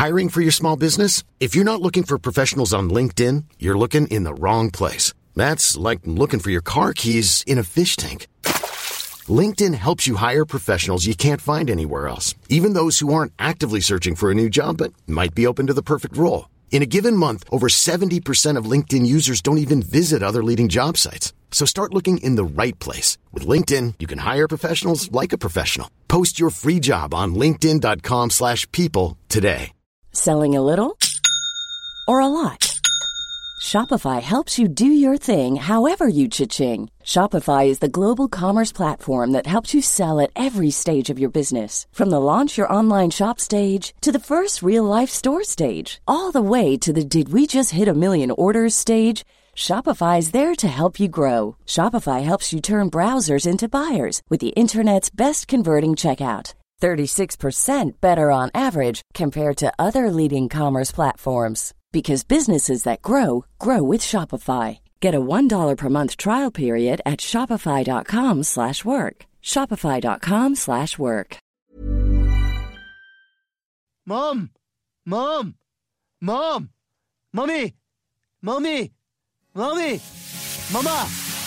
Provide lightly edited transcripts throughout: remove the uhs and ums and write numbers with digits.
Hiring for your small business? If you're not looking for professionals on LinkedIn, you're looking in the wrong place. That's like looking for your car keys in a fish tank. LinkedIn helps you hire professionals you can't find anywhere else, even those who aren't actively searching for a new job but might be open to the perfect role. In a given month, over 70% of LinkedIn users don't even visit other leading job sites. So start looking in the right place. With LinkedIn, you can hire professionals like a professional. Post your free job on linkedin.com/people today. Selling a little or a lot? Shopify helps you do your thing however you cha-ching. Shopify is the global commerce platform that helps you sell at every stage of your business. From the launch your online shop stage to the first real-life store stage, all the way to the did we just hit a million orders stage. Shopify is there to help you grow. Shopify helps you turn browsers into buyers with the internet's best converting checkout. 36% better on average compared to other leading commerce platforms. Because businesses that grow, grow with Shopify. Get a $1 per month trial period at shopify.com/work. Shopify.com/work. Mom! Mom! Mom! Mommy! Mommy! Mommy! Mama!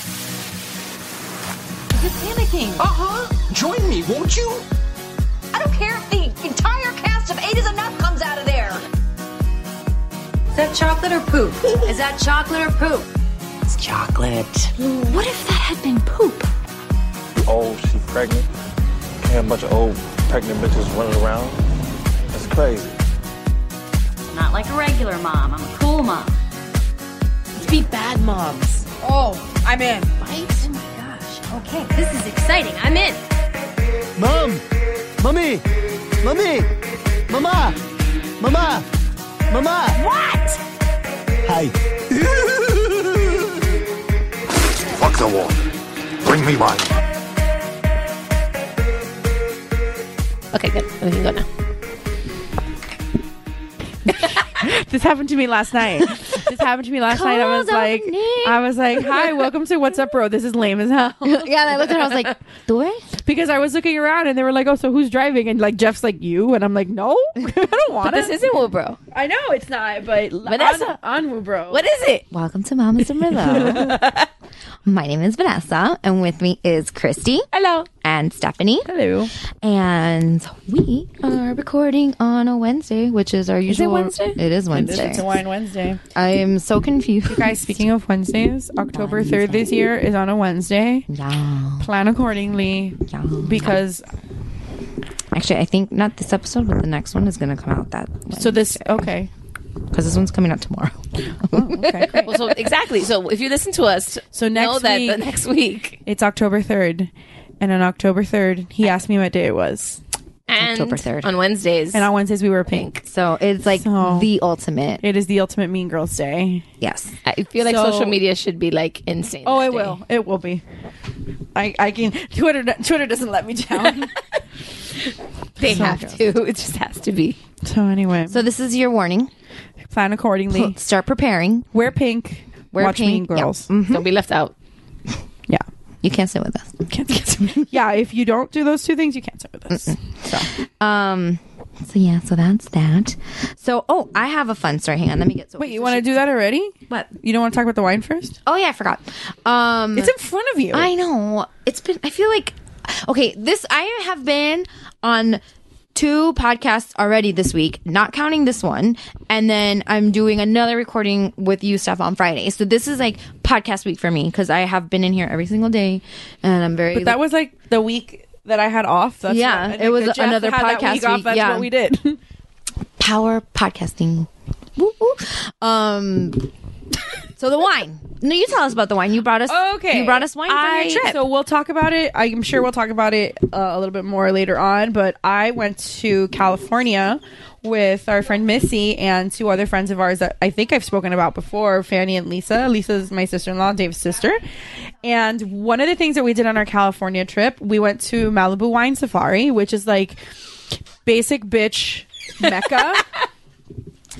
You're panicking. Join me, won't you? I don't care if the entire cast of 8 is enough comes out of there. Is that chocolate or poop? Is that chocolate or poop? It's chocolate. What if that had been poop? Oh, she pregnant. Can't have a bunch of old pregnant bitches running around. That's crazy. Not like a regular mom. I'm a cool mom. Let's be bad moms. Oh, I'm in. Right? Oh my gosh. Okay, this is exciting. I'm in. Mom! Mommy! Mommy! Mama! Mama! Mama! What? Hi. Fuck the water. Bring me wine. Okay, good. We can go now. This happened to me last night. I was like, hi, welcome to What's Up, Bro. This is lame as hell. Yeah, and I looked at her, I was like, do it? Because I was looking around and they were like, oh, so who's driving? And like, Jeff's like, you? And I'm like, no, I don't want But this isn't Woo Bro. I know it's not, but Vanessa. on Woo Bro. What is it? Welcome to Mama's and Merlot. My name is Vanessa, and with me is Christy. Hello. And Stephanie. Hello. And we are recording on a Wednesday, which is our usual. Is it Wednesday? It is Wednesday. It's a Wine Wednesday. I am so confused. You guys, speaking of Wednesdays, October 3rd this year is on a Wednesday. Yeah. Plan accordingly. Yeah. Because actually, I think not this episode, but the next one is going to come out that Wednesday. So this, okay. Because this one's coming out tomorrow. Oh, okay, great. Well, so exactly. So if you listen to us, So next know that week, the next week, it's October 3rd. And on October 3rd, he asked me what day it was. and October 3rd. on Wednesdays, And on Wednesdays, we were pink. So it's like So- the ultimate. It is the ultimate Mean Girls Day. Yes. I feel like So- social media should be like insane. Oh, that it day. will. It will be. I can. Twitter doesn't let me down. They So have gross. to. It just has to be. So anyway, So this is your warning. plan accordingly. Start preparing. Wear pink. Wear Watch pink. Mean Girls. Yep. Don't be left out. Yeah. You can't sit with us. Yeah. If you don't do those two things, you can't sit with us. So So yeah, so that's that. So I have a fun story. Hang on, let me get. wait, you want to do that already? What? You don't want to talk about the wine first? Oh yeah, I forgot. It's in front of you. I know. It's been. I feel like. Okay, I have been on 2 podcasts already this week, not counting this one, and then I'm doing another recording with you, Steph, on Friday. So this is like podcast week for me because I have been in here every single day, and I'm very. But that was like the week that I had off. That's Yeah, what, it was Jeff another had that podcast week off, week, That's yeah. what we did. power podcasting. Woo, woo. So the wine. No, you tell us about the wine. You brought us. Okay. You brought us wine from your trip. So we'll talk about it. I'm sure we'll talk about it a little bit more later on. But I went to California with our friend Missy and 2 other friends of ours that I think I've spoken about before, Fanny and Lisa. Lisa's my sister-in-law, Dave's sister. And one of the things that we did on our California trip, we went to Malibu Wine Safari, which is like basic bitch Mecca.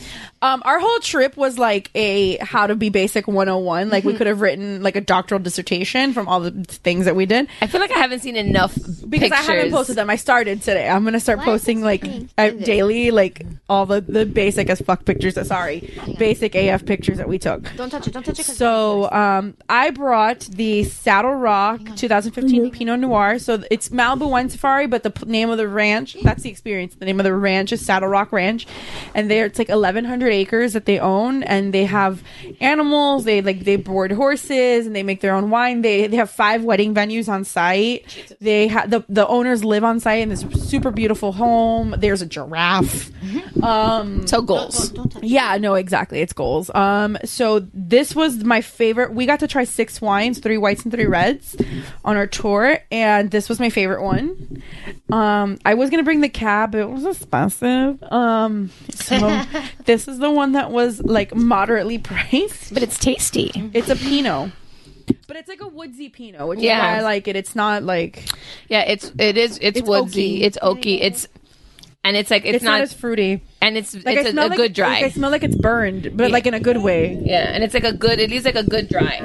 Our whole trip was like a how to be basic 101. Like we could have written like a doctoral dissertation from all the things that we did. I feel like I haven't seen enough Because I haven't pictures. posted them. I started today. I'm gonna start posting like daily, like all the basic as fuck pictures. Basic AF pictures that we took. Don't touch it. Don't touch it. 'cause So I brought the Saddle Rock 2015 Pinot Noir. So it's Malibu Wine Safari, but the name of the ranch, that's the experience. The name of the ranch is Saddle Rock Ranch, and it's like 1,100 acres that they own, and they have animals. They board horses, and they make their own wine. They have 5 wedding venues on site. They have the owners live on site in this super beautiful home. There's a giraffe. So goals. Yeah, no, exactly. It's goals. So this was my favorite. We got to try 6 wines, 3 whites and 3 reds on our tour, and this was my favorite one. I was gonna bring the cab, but it was expensive. So this is the one that was like moderately priced, But it's tasty. it's a Pinot. But it's like a woodsy Pinot, which Yeah. is why I like it. It's not like Yeah, it's woodsy. oaky. It's oaky. It's it's not as fruity. and it's Like I a smell like, good dry. Like I smell like it's burned, but like in a good way. Yeah, and it's like it leaves like a good dry.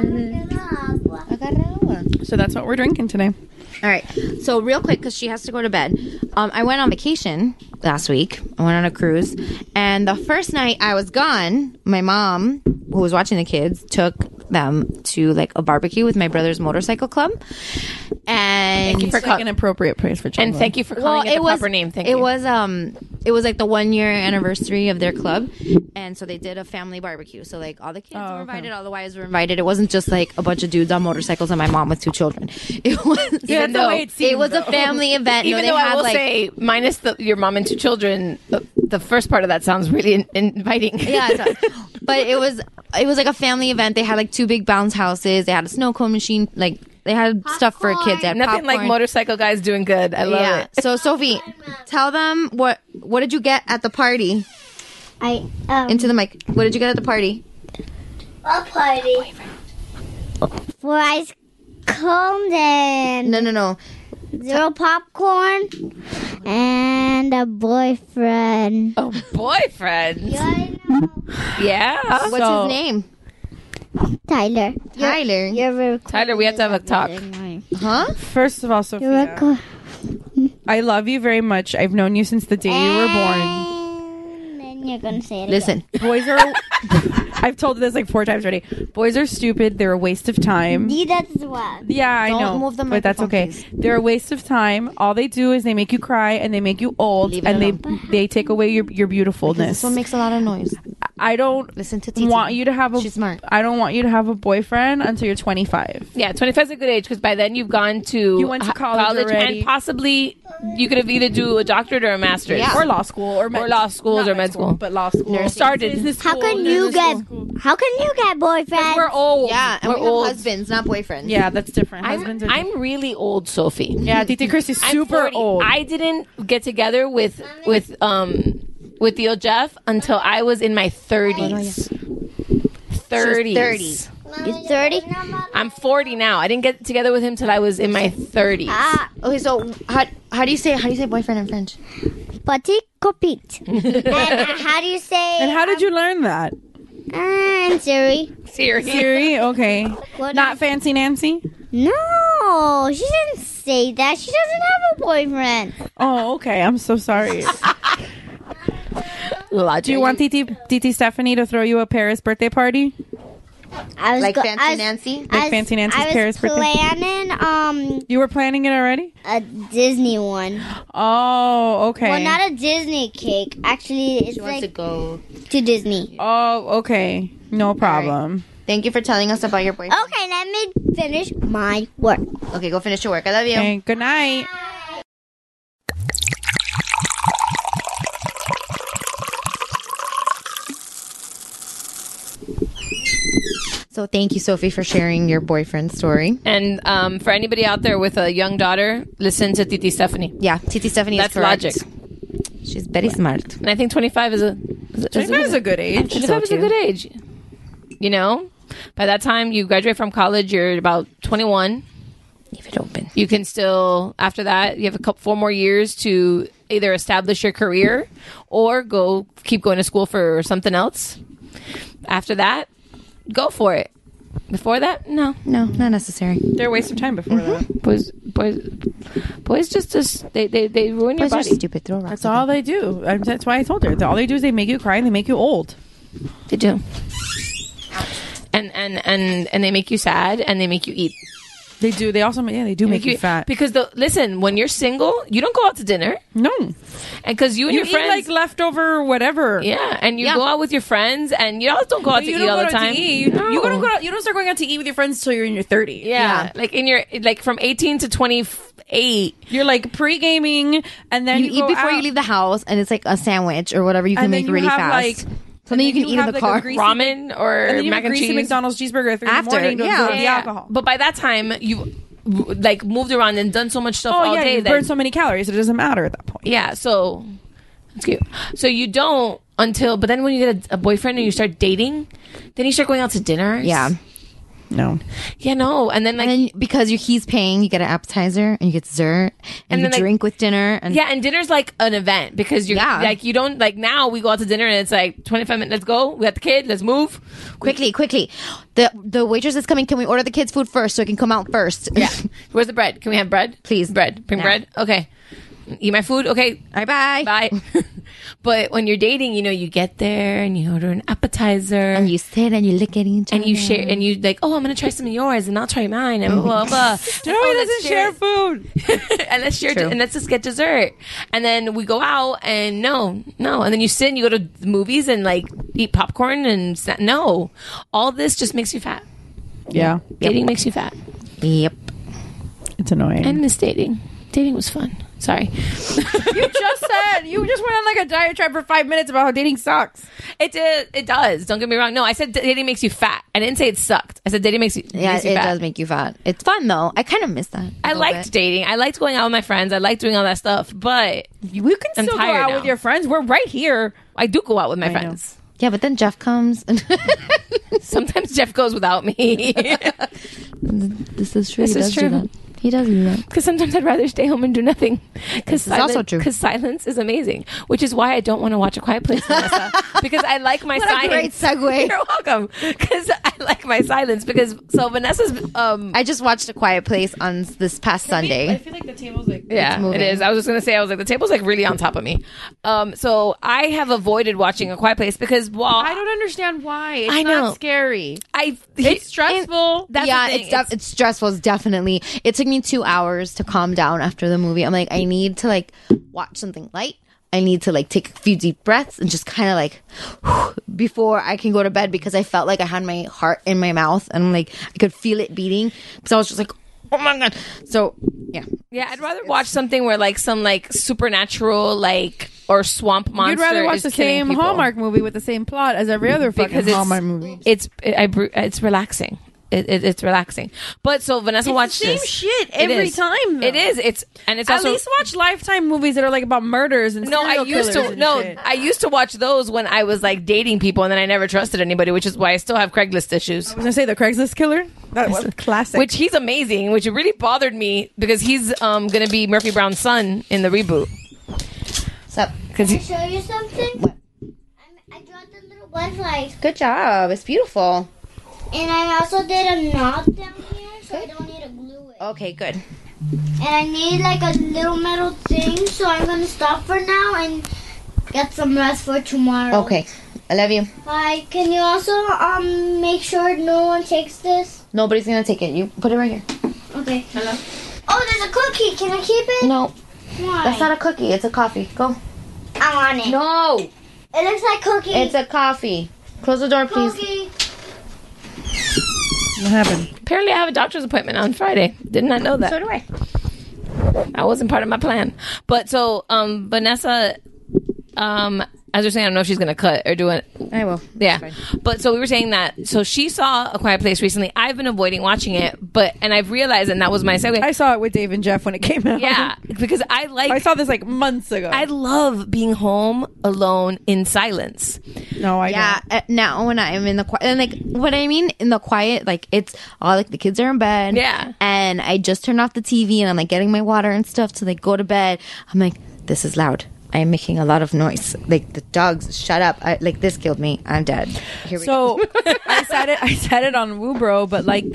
So that's what we're drinking today. All right. So real quick, because she has to go to bed. I went on vacation last week. I went on a cruise, and the first night I was gone, my mom, who was watching the kids, took them to like a barbecue with my brother's motorcycle club. And It's like an appropriate praise for And children. thank you for calling it the proper name. Thank you. It was like the 1 year anniversary of their club, and so they did a family barbecue. So like all the kids were invited, all the wives were invited. It wasn't just like a bunch of dudes on motorcycles and my mom with 2 children. It was that's the way it seemed, it was a though. family event. Even No, though they I had will like say, minus your mom and 2 children, the first part of that sounds really inviting. yeah, but it was like a family event. They had like 2 big bounce houses. They had a snow cone machine. Like they had stuff for kids. They had Nothing like popcorn. motorcycle guys doing good. I love Yeah. it. So Sophie, tell them what did you get at the party? Into the mic. What did you get at the party? A party. For ice cream and No. 0 popcorn and a boyfriend. Oh, boyfriend. Yeah, I know. Yeah. What's So- his name? Tyler. Tyler. You're very Tyler, we have to have a talk. Huh? First of all, Sophia, I love you very much. I've known you since the day you were born. And then you're gonna say it Listen. Boys are. I've told this like 4 times already. Boys are stupid. They're a waste of time. again. That's what. Yeah, I Don't know. move the but that's microphone, okay. please. They're a waste of time. All they do is they make you cry and they make you old Leave it and alone. they take away your beautifulness. This one makes a lot of noise. I don't Listen to Titi. want you to have a. She's smart. I don't want you to have a boyfriend until you're 25. Yeah, 25 is a good age because by then you've gone to You went to college already. and possibly you could have either do a doctorate or a master's. Yeah. Or law school or law schools not or med school. but law school. Nursing. Started. Business How school, can you business get? school. How can you get boyfriends? We're old. Yeah, and we're we have old. husbands, not boyfriends. Yeah, that's different. Husbands are different. I'm really old, Sophie. Yeah, Titi Chrissy's I'm super 40. old. I didn't get together with Theo Jeff until I was in my 30s. 30s. 30s. You're 30. I'm 40 now. I didn't get together with him till I was in my 30s. Okay, so how do you say boyfriend in French? Petit copite. And how do you say? And how did you learn that? And Siri. Siri, okay. What Not Fancy Nancy? No, she didn't say that. She doesn't have a boyfriend. Oh, okay. I'm so sorry. Logic. Do you want Titi Stephanie to throw you a Paris birthday party? I was Like go- Fancy I was- Nancy? I Like was- Fancy Nancy's I was Paris birthday? planning You were planning it already? a Disney one. Oh, okay. Well, not a Disney cake. Actually, it's She wants like to go. to Disney. Oh, okay. No problem. Thank you for telling us about your boyfriend. Okay, let me finish my work. Okay, go finish your work. I love you. Okay, good night. So thank you, Sophie, for sharing your boyfriend story. And for anybody out there with a young daughter, listen to Titi Stephanie. Yeah, Titi Stephanie That's is correct. logic. She's very smart. And I think 25 is a 25 is a good age. 25 is a good age. You know, by that time you graduate from college, you're about 21. Leave it open. You can still, after that, you have 4 more years to either establish your career or keep going to school for something else. After that, go for it. Before that, no, not necessary. They're a waste of time before that. Boys just they ruin your Boys are body. stupid. Throw rocks. That's all they do. That's why I told her. All they do is they make you cry and they make you old. They do. And they make you sad and they make you eat. They do. They also they do make you fat. Because listen, when you're single, you don't go out to dinner. No. And because you and your eat friends like leftover whatever. Yeah, and you go out with your friends, and you don't go out to eat all the time. You don't go out. You don't start going out to eat with your friends until you're in your 30s. Yeah, like in your from 18 to 28, you're like pre-gaming, and then you eat before you leave the house, and it's like a sandwich or whatever you can make really fast. Something you can eat in the car, ramen or and then you mac and cheese. McDonald's cheeseburger at 3 in the morning to absorb the alcohol. But by that time, you like moved around and done so much stuff all day. You burned so many calories, it doesn't matter at that point. Yeah, so it's cute. So you don't but then when you get a boyfriend and you start dating, then you start going out to dinners. Yeah. No. Yeah, no. And then because he's paying, you get an appetizer and you get dessert and you drink with dinner. And and dinner's like an event because you're like, you don't like now we go out to dinner and it's like 25 minutes. Let's go. We got the kid. Let's move. Quickly. The waitress is coming. Can we order the kids' food first so it can come out first? Yeah. Where's the bread? Can we have bread? Please. Bread. Bring bread. Okay. Eat my food. Okay. All right, bye. But when you're dating, you get there and you order an appetizer and you sit and you look at each other and you share and you like, oh, I'm gonna try some of yours and I'll try mine and blah blah blah. Joey doesn't share food. And let's share and let's just get dessert. And then we go out and no, and then you sit and you go to the movies and like eat popcorn and no, all this just makes you fat. Yeah, dating makes you fat. Yep, it's annoying. I miss dating. Dating was fun. Sorry. You just went on like a diatribe for 5 minutes about how dating sucks. It does. Don't get me wrong. No, I said dating makes you fat. I didn't say it sucked. I said dating makes you it fat. does make you fat. It's fun though. I kind of miss that. I liked dating. I liked going out with my friends. I liked doing all that stuff. But we can still go out with your friends. We're right here. I do go out with my friends. Yeah, but then Jeff comes. Sometimes Jeff goes without me. This is true. This is true. He does do that. Because sometimes I'd rather stay home and do nothing. It's also true. Because silence is amazing. Which is why I don't want to watch A Quiet Place, Vanessa. Because I like my silence. What a great segue. You're welcome. Because I like my silence. Because, so Vanessa's... I just watched A Quiet Place on this past Sunday. I feel like the table's like... Yeah, it is. I was just going to say, the table's like really on top of me. So I have avoided watching A Quiet Place because I don't understand why. It's I know. not scary. It's stressful. It's stressful. It's definitely. It took me 2 hours to calm down after the movie. I'm like, I need to like watch something light. I need to like take a few deep breaths and just kind of like before I can go to bed because I felt like I had my heart in my mouth and like I could feel it beating. So I was just like, oh my God. So yeah. Yeah, I'd rather watch something where like some like supernatural like or swamp monster. You'd rather watch is the killing same people. Hallmark movie with the same plot as every other fucking Hallmark movie. It's relaxing. It's relaxing. But so Vanessa watched the same this. shit every time. Though. It is. It's at also, least watch Lifetime movies that are like about murders and serial killers I used to watch those when I was like dating people and then I never trusted anybody, which is why I still have Craigslist issues. I was gonna say the Craigslist killer. That was classic. Which he's amazing, which really bothered me because he's gonna be Murphy Brown's son in the reboot. Can I show you something? What? I draw the little butterflies. Good job. It's beautiful. And I also did a knot down here, so I don't need to glue it. Okay, good. And I need like a little metal thing, so I'm gonna stop for now and get some rest for tomorrow. Okay, I love you. Bye. Can you also make sure no one takes this? Nobody's gonna take it. You put it right here. Okay. Hello. Oh, there's a cookie. Can I keep it? No, Why? that's not a cookie. It's a coffee. Go. I want it. No, It looks like cookie. it's a coffee. Close the door, please. Cookie. What happened? Apparently I have a doctor's appointment on Friday. Did not know that. So do I. That wasn't part of my plan. But so Vanessa as you're saying, I don't know if she's going to cut or do it. I will. Yeah. But so we were saying that. So she saw A Quiet Place recently. I've been avoiding watching it, and I've realized, and that was my segue. I saw it with Dave and Jeff when it came out. Yeah. Because I saw this like months ago. I love being home alone in silence. No, I don't. Now when I'm in the quiet, and like what I mean in the quiet, like it's all like the kids are in bed. Yeah. And I just turn off the TV and I'm like getting my water and stuff to like go to bed. I'm like, this is loud. I am making a lot of noise. Like, the dogs, shut up. This killed me. I'm dead. Here we go. I said it on Woo Bro, but like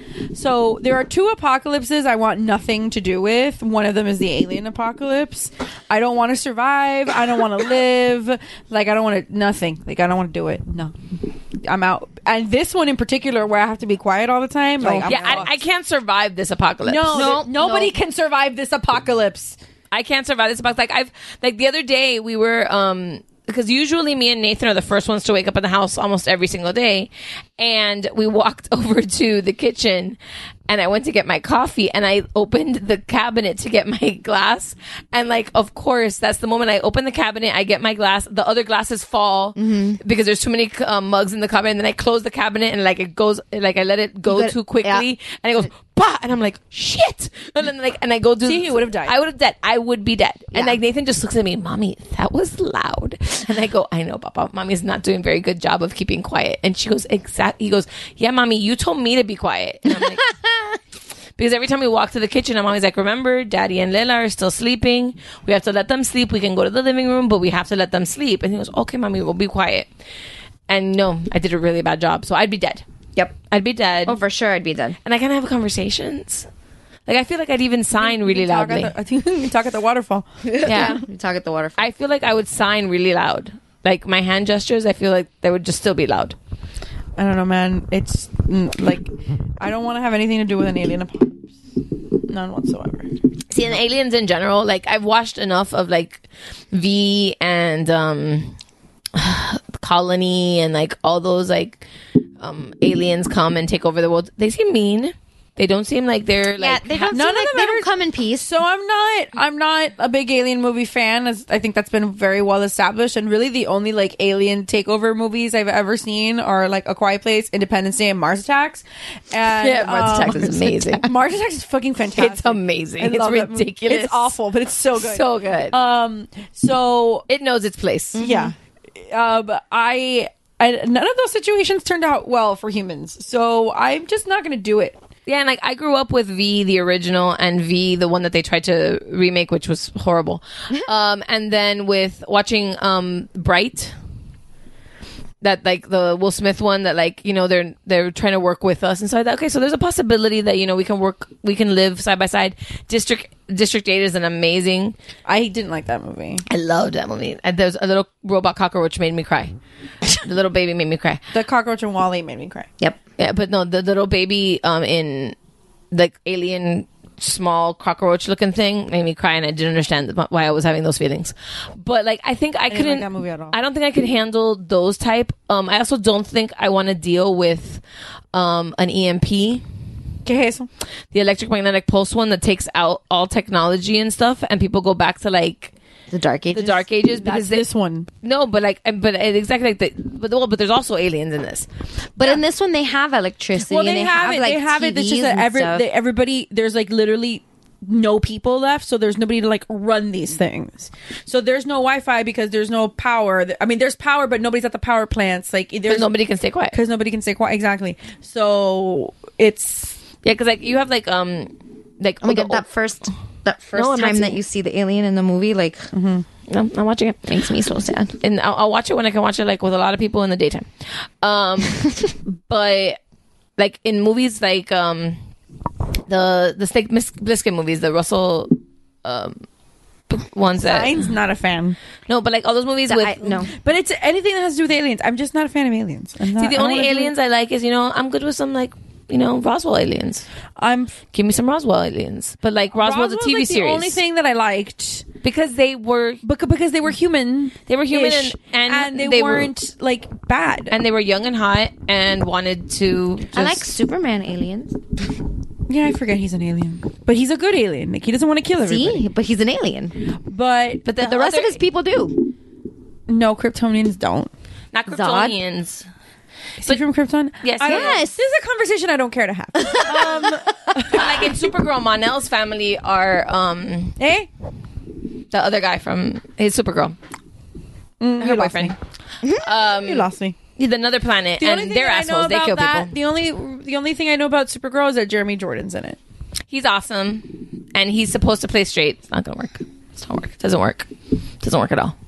so there are two apocalypses I want nothing to do with. One of them is the alien apocalypse. I don't want to survive. I don't want to live. Like, I don't want to, nothing. Like, I don't want to do it. No. I'm out. And this one in particular, where I have to be quiet all the time. Like, I can't survive this apocalypse. Nobody can survive this apocalypse. I can't survive this apocalypse. Like the other day we were because usually me and Nathan are the first ones to wake up in the house almost every single day, and we walked over to the kitchen and I went to get my coffee and I opened the cabinet to get my glass, and like, of course, that's the moment I open the cabinet, I get my glass, the other glasses fall because there's too many mugs in the cabinet, and then I close the cabinet and like it goes, like I let it go too quickly, and it goes bah! And I'm like, shit, and then like, and I go do. See, you would have died. I would have died. I would be dead. And like Nathan just looks at me, Mommy, that was loud. And I go, I know, Papa. Mommy's not doing a very good job of keeping quiet. And she goes, he goes, yeah, Mommy, you told me to be quiet. And I'm like, because every time we walk to the kitchen, I'm always like, remember, Daddy and Lela are still sleeping. We have to let them sleep. We can go to the living room, but we have to let them sleep. And he goes, okay, Mommy, we'll be quiet. And no, I did a really bad job. So I'd be dead. Yep. I'd be dead. Oh, for sure I'd be dead. And I can't have conversations. Like, I feel like I'd even sign really loudly. I think we can talk at the waterfall. Yeah. You talk at the waterfall. I feel like I would sign really loud. Like, my hand gestures, I feel like they would just still be loud. I don't know, man. It's like, I don't want to have anything to do with an alien apocalypse. None whatsoever. See, and aliens in general, like, I've watched enough of, like, V and Colony and, like, all those, like, aliens come and take over the world. They seem mean. They don't seem like they're like they don't. None of them they don't come in peace. So I'm not a big alien movie fan. As I think that's been very well established. And really, the only like alien takeover movies I've ever seen are like A Quiet Place, Independence Day, and Mars Attacks. And yeah, Mars Attacks is amazing. Mars Attacks is fucking fantastic. It's amazing. It's ridiculous. It's awful, but it's so good. So good. So it knows its place. Yeah. But I none of those situations turned out well for humans. So I'm just not going to do it. Yeah, and like I grew up with V, the original, and V, the one that they tried to remake, which was horrible. And then with watching Bright, that like the Will Smith one, that like, you know, they're trying to work with us, and so I thought, okay, so there's a possibility that, you know, we can live side by side. District 8 is an amazing. I didn't like that movie. I loved that movie. And there's a little robot cockroach made me cry. The little baby made me cry. The cockroach and Wall-E made me cry. Yep. Yeah, but no, the little baby in like alien small cockroach looking thing made me cry, and I didn't understand why I was having those feelings. But like, I think I couldn't like that movie at all. I don't think I could handle those type. I also don't think I want to deal with an EMP. ¿Qué es eso? The electromagnetic pulse one that takes out all technology and stuff, and people go back to like the Dark Ages. The Dark Ages, because this one. No, but like, but exactly like but there's also aliens in this. But in this one, they have electricity. Well, they and have it. like they have TVs it. It's just that and everybody. There's like literally no people left, so there's nobody to like run these things. So there's no Wi-Fi because there's no power. I mean, there's power, but nobody's at the power plants. Like, there's nobody can stay quiet because nobody can stay quiet. Exactly. So it's because like you have like oh my god, that first time that you see the alien in the movie, like. Mm-hmm. No, I'm watching it. Makes me so sad. And I'll watch it when I can watch it, like with a lot of people in the daytime. But like in movies like the Snake Plissken movies, the Russell ones that Signs, not a fan. No, but like all those movies with no. But it's anything that has to do with aliens. I'm just not a fan of aliens. See, the only aliens I like is, you know, I'm good with some like, you know, Roswell aliens. Give me some Roswell aliens. But like Roswell's a TV like series. The only thing that I liked because they were human. They were human and they weren't like bad. And they were young and hot and wanted to. I like Superman aliens. Yeah, I forget he's an alien, but he's a good alien. Like, he doesn't want to kill everybody. But he's an alien. But the rest of his people do. No, Kryptonians don't. Not Kryptonians. Is he from Krypton? Yes. This is a conversation I don't care to have. Like in Supergirl, Mon-El's family are the other guy from his Supergirl. Her boyfriend. You lost me. Another planet, and they're assholes. They kill people. The only thing I know about Supergirl is that Jeremy Jordan's in it. He's awesome, and he's supposed to play straight. It's not gonna work. Doesn't work at all.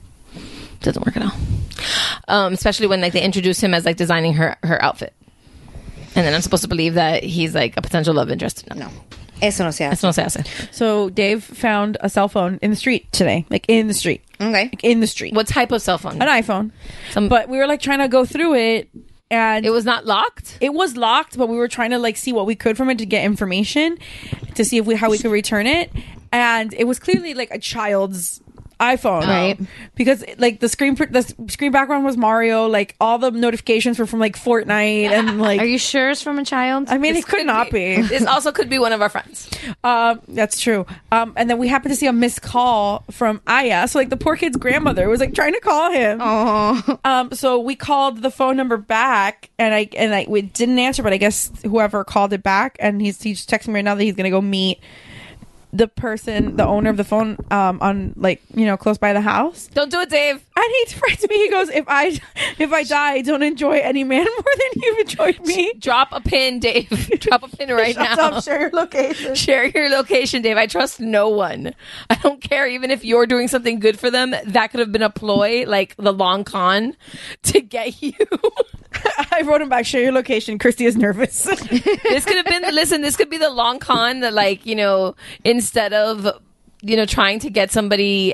Especially when like they introduce him as like designing her outfit, and then I'm supposed to believe that he's like a potential love interest. No. Eso no se hace. So Dave found a cell phone in the street today, like in the street. Okay. Like in the street. What type of cell phone? An iPhone. But we were like trying to go through it, and it was not locked. It was locked, but we were trying to like see what we could from it to get information to see how we could return it, and it was clearly like a child's iPhone, right? Because like the screen background was Mario, like all the notifications were from like Fortnite, and like, are you sure it's from a child? I mean, it could not be. This also could be one of our friends. That's true. And then we happened to see a missed call from Aya, so like the poor kid's grandmother was like trying to call him. Oh. So we called the phone number back, and we didn't answer, but I guess whoever called it back, and he's just texting me right now that he's gonna go meet the owner of the phone, on like, you know, close by the house. Don't do it, Dave. And he threatened me. He goes, if I die, don't enjoy any man more than you've enjoyed me. Drop a pin, Dave. Drop a pin right Shut now. up, share your location. Share your location, Dave. I trust no one. I don't care. Even if you're doing something good for them, that could have been a ploy, like the long con to get you. I wrote him back, share your location. Christy is nervous. This could have been, this could be the long con that, like, you know, instead of, you know, trying to get somebody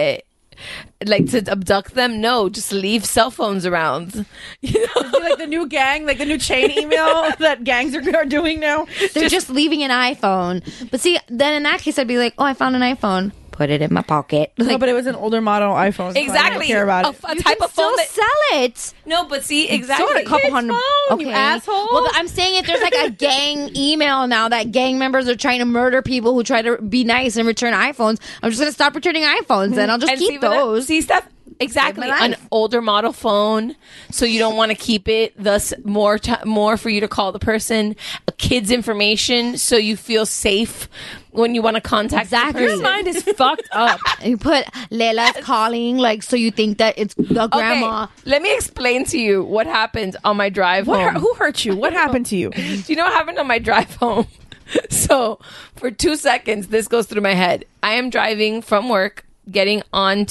like to abduct them, no, just leave cell phones around. You know? Like the new gang, like the new chain email that gangs are doing now. They're just leaving an iPhone. But see, then in that case, I'd be like, oh, I found an iPhone. Put it in my pocket. No, but it was an older model iPhone. So Exactly. I don't care about it. A type of phone that sell it. No, but see, exactly. So a couple hundred. Phone, you asshole. Well, I'm saying if there's like a gang email now that gang members are trying to murder people who try to be nice and return iPhones, I'm just going to stop returning iPhones and I'll just keep those. See, Steph, exactly. An older model phone, so you don't want to keep it. Thus, more for you to call the person. A kid's information, so you feel safe when you want to contact the person. Your mind is fucked up. You put Leila's calling, like, so you think that it's the grandma. Okay, let me explain to you what happened on my drive home. Who hurt you? What happened to you? Do you know what happened on my drive home? So, for 2 seconds, this goes through my head. I am driving from work, getting on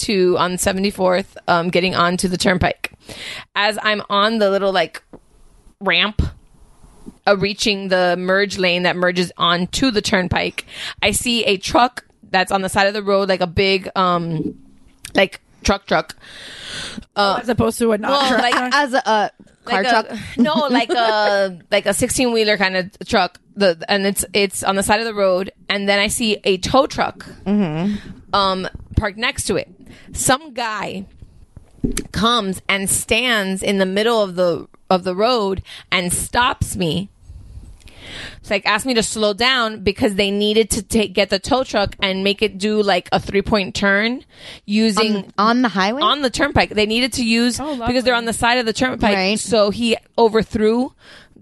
74th, getting onto the turnpike. As I'm on the little, like, ramp, reaching the merge lane that merges onto the turnpike, I see a truck that's on the side of the road, like a big, like truck. As opposed to a not truck. Like as a car truck. No, like a 16-wheeler kind of truck. And it's on the side of the road, and then I see a tow truck parked next to it. Some guy comes and stands in the middle of the road and stops me. It's like, asked me to slow down because they needed to get the tow truck and make it do like a 3-point turn using on the highway, on the turnpike. They needed to use because they're on the side of the turnpike. Right. So he overshot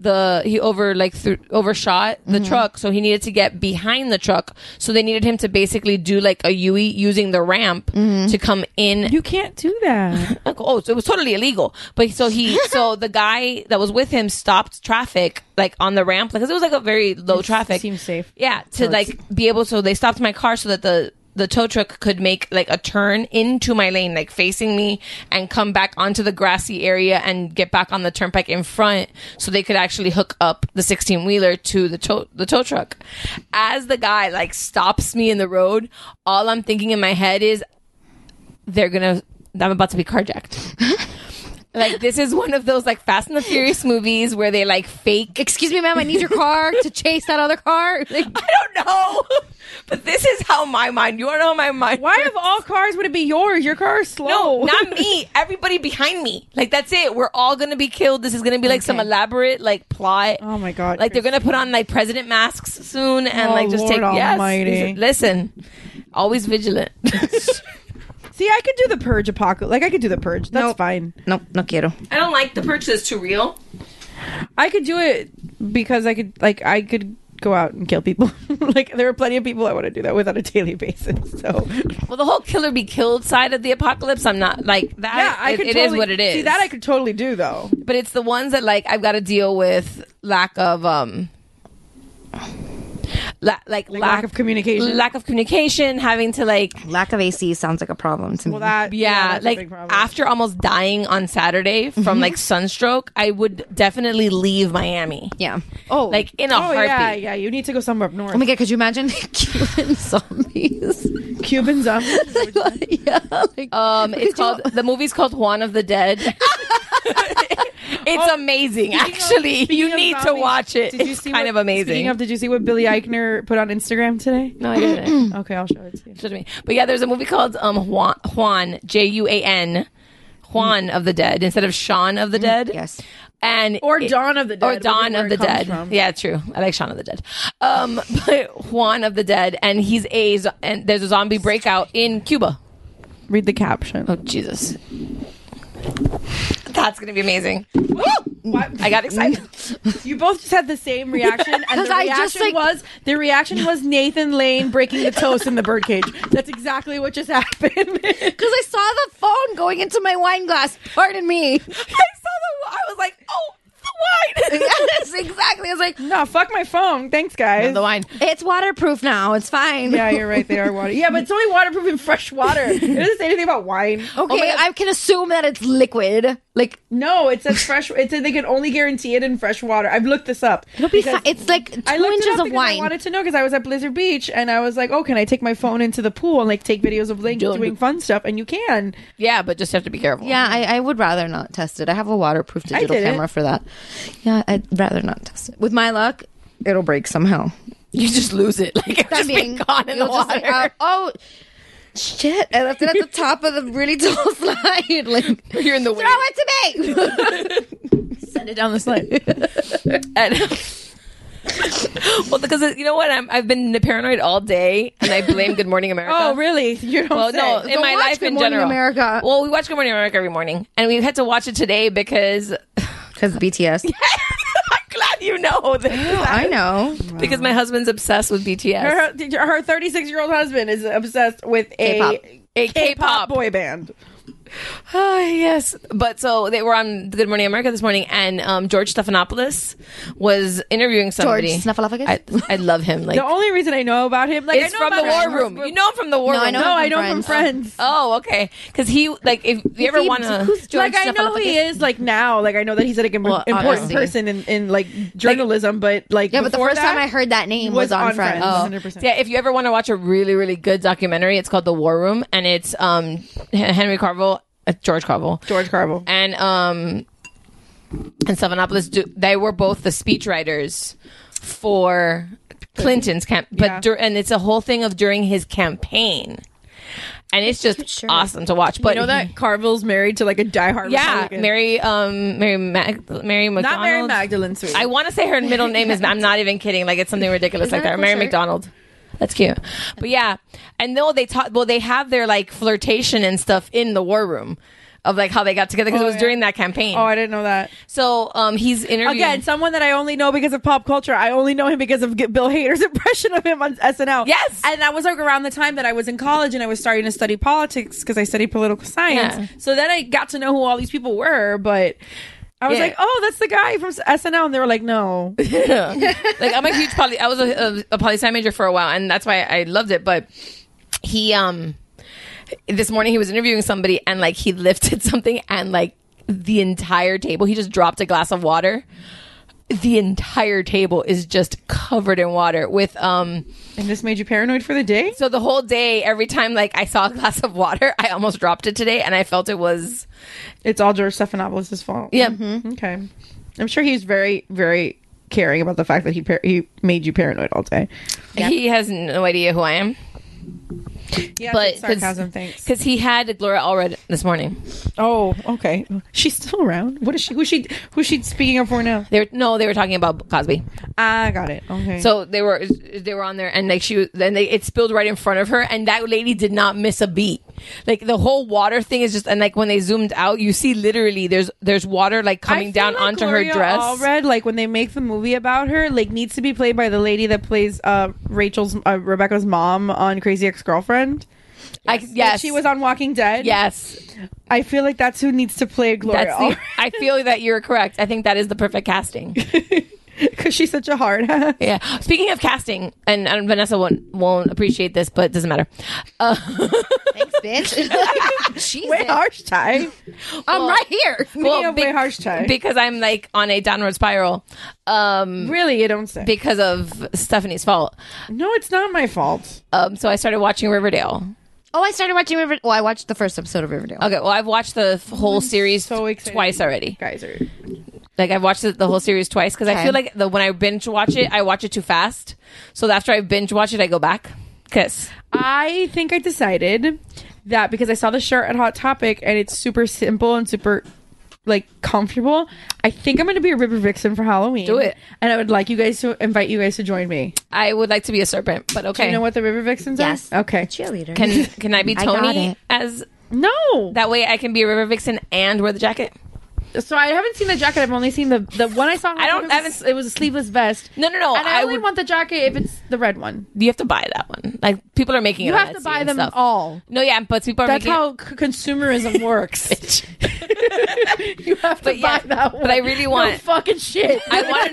the truck, so he needed to get behind the truck. So they needed him to basically do like a U-E using the ramp to come in. You can't do that. Oh, so it was totally illegal. But so the guy that was with him stopped traffic like on the ramp, because it was like a very low traffic. Seems safe. Yeah, to like be able. So they stopped my car so that the tow truck could make like a turn into my lane, like facing me, and come back onto the grassy area and get back on the turnpike in front, so they could actually hook up the 16-wheeler to the tow truck. As the guy like stops me in the road, all I'm thinking in my head is, I'm about to be carjacked. Like, this is one of those like Fast and the Furious movies where they like fake. Excuse me, ma'am, I need your car to chase that other car. Like, I don't know, but this is how my mind. You want to know how my mind? Why of all cars would it be yours? Your car is slow. No, not me. Everybody behind me. Like, that's it. We're all gonna be killed. This is gonna be like some elaborate like plot. Oh my god! Like they're gonna put on like president masks soon and like just Lord take. Almighty. Yes. Listen, always vigilant. See, I could do the Purge apocalypse. Like, I could do the Purge. That's fine. no quiero. I don't like the Purge. It's too real. I could do it because I could go out and kill people. Like, there are plenty of people I want to do that with on a daily basis. So, well, the whole killer be killed side of the apocalypse, I'm not like that. Yeah, it is what it is. See, that I could totally do though. But it's the ones that like I've got to deal with lack of lack of communication. lack of communication, having to like Lack of AC sounds like a problem to me. Well, that's a like big problem. after almost dying on Saturday from like sunstroke, I would definitely leave Miami. Yeah. Oh, like in a heartbeat. Yeah. You need to go somewhere up north. Oh my god, could you imagine Cuban zombies? Cuban zombies. Yeah. It's called the movie's called Juan of the Dead. It's amazing, actually. You need to watch it. Did you It's see kind of amazing. Speaking of, did you see what Billy Eichner put on Instagram today? No, I didn't. Okay, I'll show it to you. Show it to me. But yeah, there's a movie called Juan, Juan, Juan of the Dead instead of Shaun of the Dead. Yes. And Or Dawn of the Dead. Or Dawn where of it the comes Dead. from. Yeah, true. I like Shaun of the Dead. But Juan of the Dead, and and there's a zombie breakout in Cuba. Read the caption. Oh Jesus, that's gonna be amazing. What? I got excited. You both just had the same reaction, and 'Cause the reaction was Nathan Lane breaking the toast in the birdcage. That's exactly what just happened. Because I saw the phone going into my wine glass. Pardon me. I was like, oh, the wine. Yes, exactly. I was like, No, fuck my phone. Thanks, guys. the wine. it's waterproof now. It's fine. Yeah, you're right. They are water. Yeah, but it's only waterproof in fresh water. It doesn't say anything about wine. Okay, I can assume that it's liquid. Like, No, it says fresh. It said they can only guarantee it in fresh water. I've looked this up. it'll be because fine. It's like 2 I looked it inches up of because I wine. wanted to know because I was at Blizzard Beach and I was like, oh, can I take my phone into the pool and like take videos of Link doing fun stuff? And you can. Yeah, but just have to be careful. Yeah, I would rather not test it. I have a waterproof digital did it. camera for that. Yeah, I'd rather not test it. With my luck, it'll break somehow. You just lose it. Like it's just been gone in the you'll just water. like, oh, shit. I left it at the top of the really tall slide. Like, You're in the way. throw it to me. Send it down the slide. And, well, because you know what, I've been paranoid all day, and I blame Good Morning America. Oh, really? You don't Well, say. no, in Don't my watch life Good in Morning general. America. Well, we watch Good Morning America every morning, and we had to watch it today because BTS. I'm glad you know this. I know. Because my husband's obsessed with BTS. Her 36-year-old husband is obsessed with K-pop. A K-pop boy band. Oh, yes. But so they were on Good Morning America this morning, and George Stephanopoulos was interviewing somebody. George Snuffleupagus? I love him. Like, The only reason I know about him, like, it's I know from the about War Room. You know him from the War Room. I know No, him I from know him from Friends. Oh, okay. Because he, like, if you ever want to... Who's George Like I know he Snuffleupagus? is like now, like I know that he's like an important obviously. person in like journalism, but like Yeah, but the before first time that, I heard that name was on Friends. Oh. 100%. Yeah, if you ever want to watch a really, really good documentary, it's called The War Room, and it's Henry Carville, George Carville, and Stephanopoulos. They were both the speechwriters for Clinton's camp, but and it's a whole thing of during his campaign, and it's just awesome to watch. But you know that Carville's married to like a diehard Republican. Mary McDonald. Not Mary Magdalene Sweet. I want to say her middle name is. I'm not even kidding. Like it's something ridiculous like that. Mary McDonald. That's cute. But yeah, and no, they talk. Well, they have their like flirtation and stuff in the War Room of like how they got together because it was during that campaign. Oh, I didn't know that. So he's interviewing Again, someone that I only know because of pop culture. I only know him because of Bill Hader's impression of him on SNL. Yes. And that was like around the time that I was in college and I was starting to study politics because I studied political science. Yeah. So then I got to know who all these people were, but I was like, oh, that's the guy from SNL. And they were like, no. Like I'm a huge I was a poli-sci major for a while, and that's why I loved it. But he this morning he was interviewing somebody, and like he lifted something, and like the entire table, he just dropped a glass of water. The entire table is just covered in water with And this made you paranoid for the day? So the whole day, every time like I saw a glass of water, I almost dropped it today, and I felt it's all George Stephanopoulos' fault. Yeah. Mm-hmm. Okay. I'm sure he's very, very caring about the fact that he made you paranoid all day. He has no idea who I am. Yeah, but sarcasm, thanks. Because he had Gloria Allred this morning. Oh, okay. She's still around. What is she? Who's she speaking up for now? They were talking about Cosby. I got it. Okay. So they were on there, and like it spilled right in front of her, and that lady did not miss a beat. Like the whole water thing is just, and like when they zoomed out, you see literally there's water like coming down like onto Gloria her dress. Allred, like when they make the movie about her, like needs to be played by the lady that plays Rebecca's mom on Crazy Ex-Girlfriend. Yes. She was on Walking Dead. Yes. I feel like that's who needs to play Gloria Allred. I feel that you're correct. I think that is the perfect casting. Because she's such a hard ass. Yeah. Speaking of casting, and Vanessa won't appreciate this, but it doesn't matter. Thanks, bitch. Jesus. Way harsh, Ty. I'm right here. Way harsh, Ty. Because I'm like on a downward spiral. Really, you don't say. Because of Stephanie's fault. No, it's not my fault. So I started watching Riverdale. Oh, I started watching Riverdale. Well, I watched the first episode of Riverdale. Okay, well, I've watched the whole series so twice already. Guys are... Like, I've watched the whole series twice because I feel like when I binge watch it, I watch it too fast. So after I binge watch it, I go back. Because I think I decided that because I saw the shirt at Hot Topic and it's super simple and super like comfortable, I think I'm going to be a River Vixen for Halloween. Do it. And I would like you guys to invite you guys to join me. I would like to be a serpent, but okay. Do you know what the River Vixens Yes. are? Okay. Cheerleader. Can I be I got Tony it. as... No. That way I can be a River Vixen and wear the jacket? So I haven't seen the jacket. I've only seen the one I saw. It was a sleeveless vest. No. And I only want the jacket if it's the red one. You have to buy that one. Like, people are making it. You on have to Etsy buy and them stuff. all. No, yeah, but people are That's making how consumerism works. You have to buy that one. But I really want no fucking shit.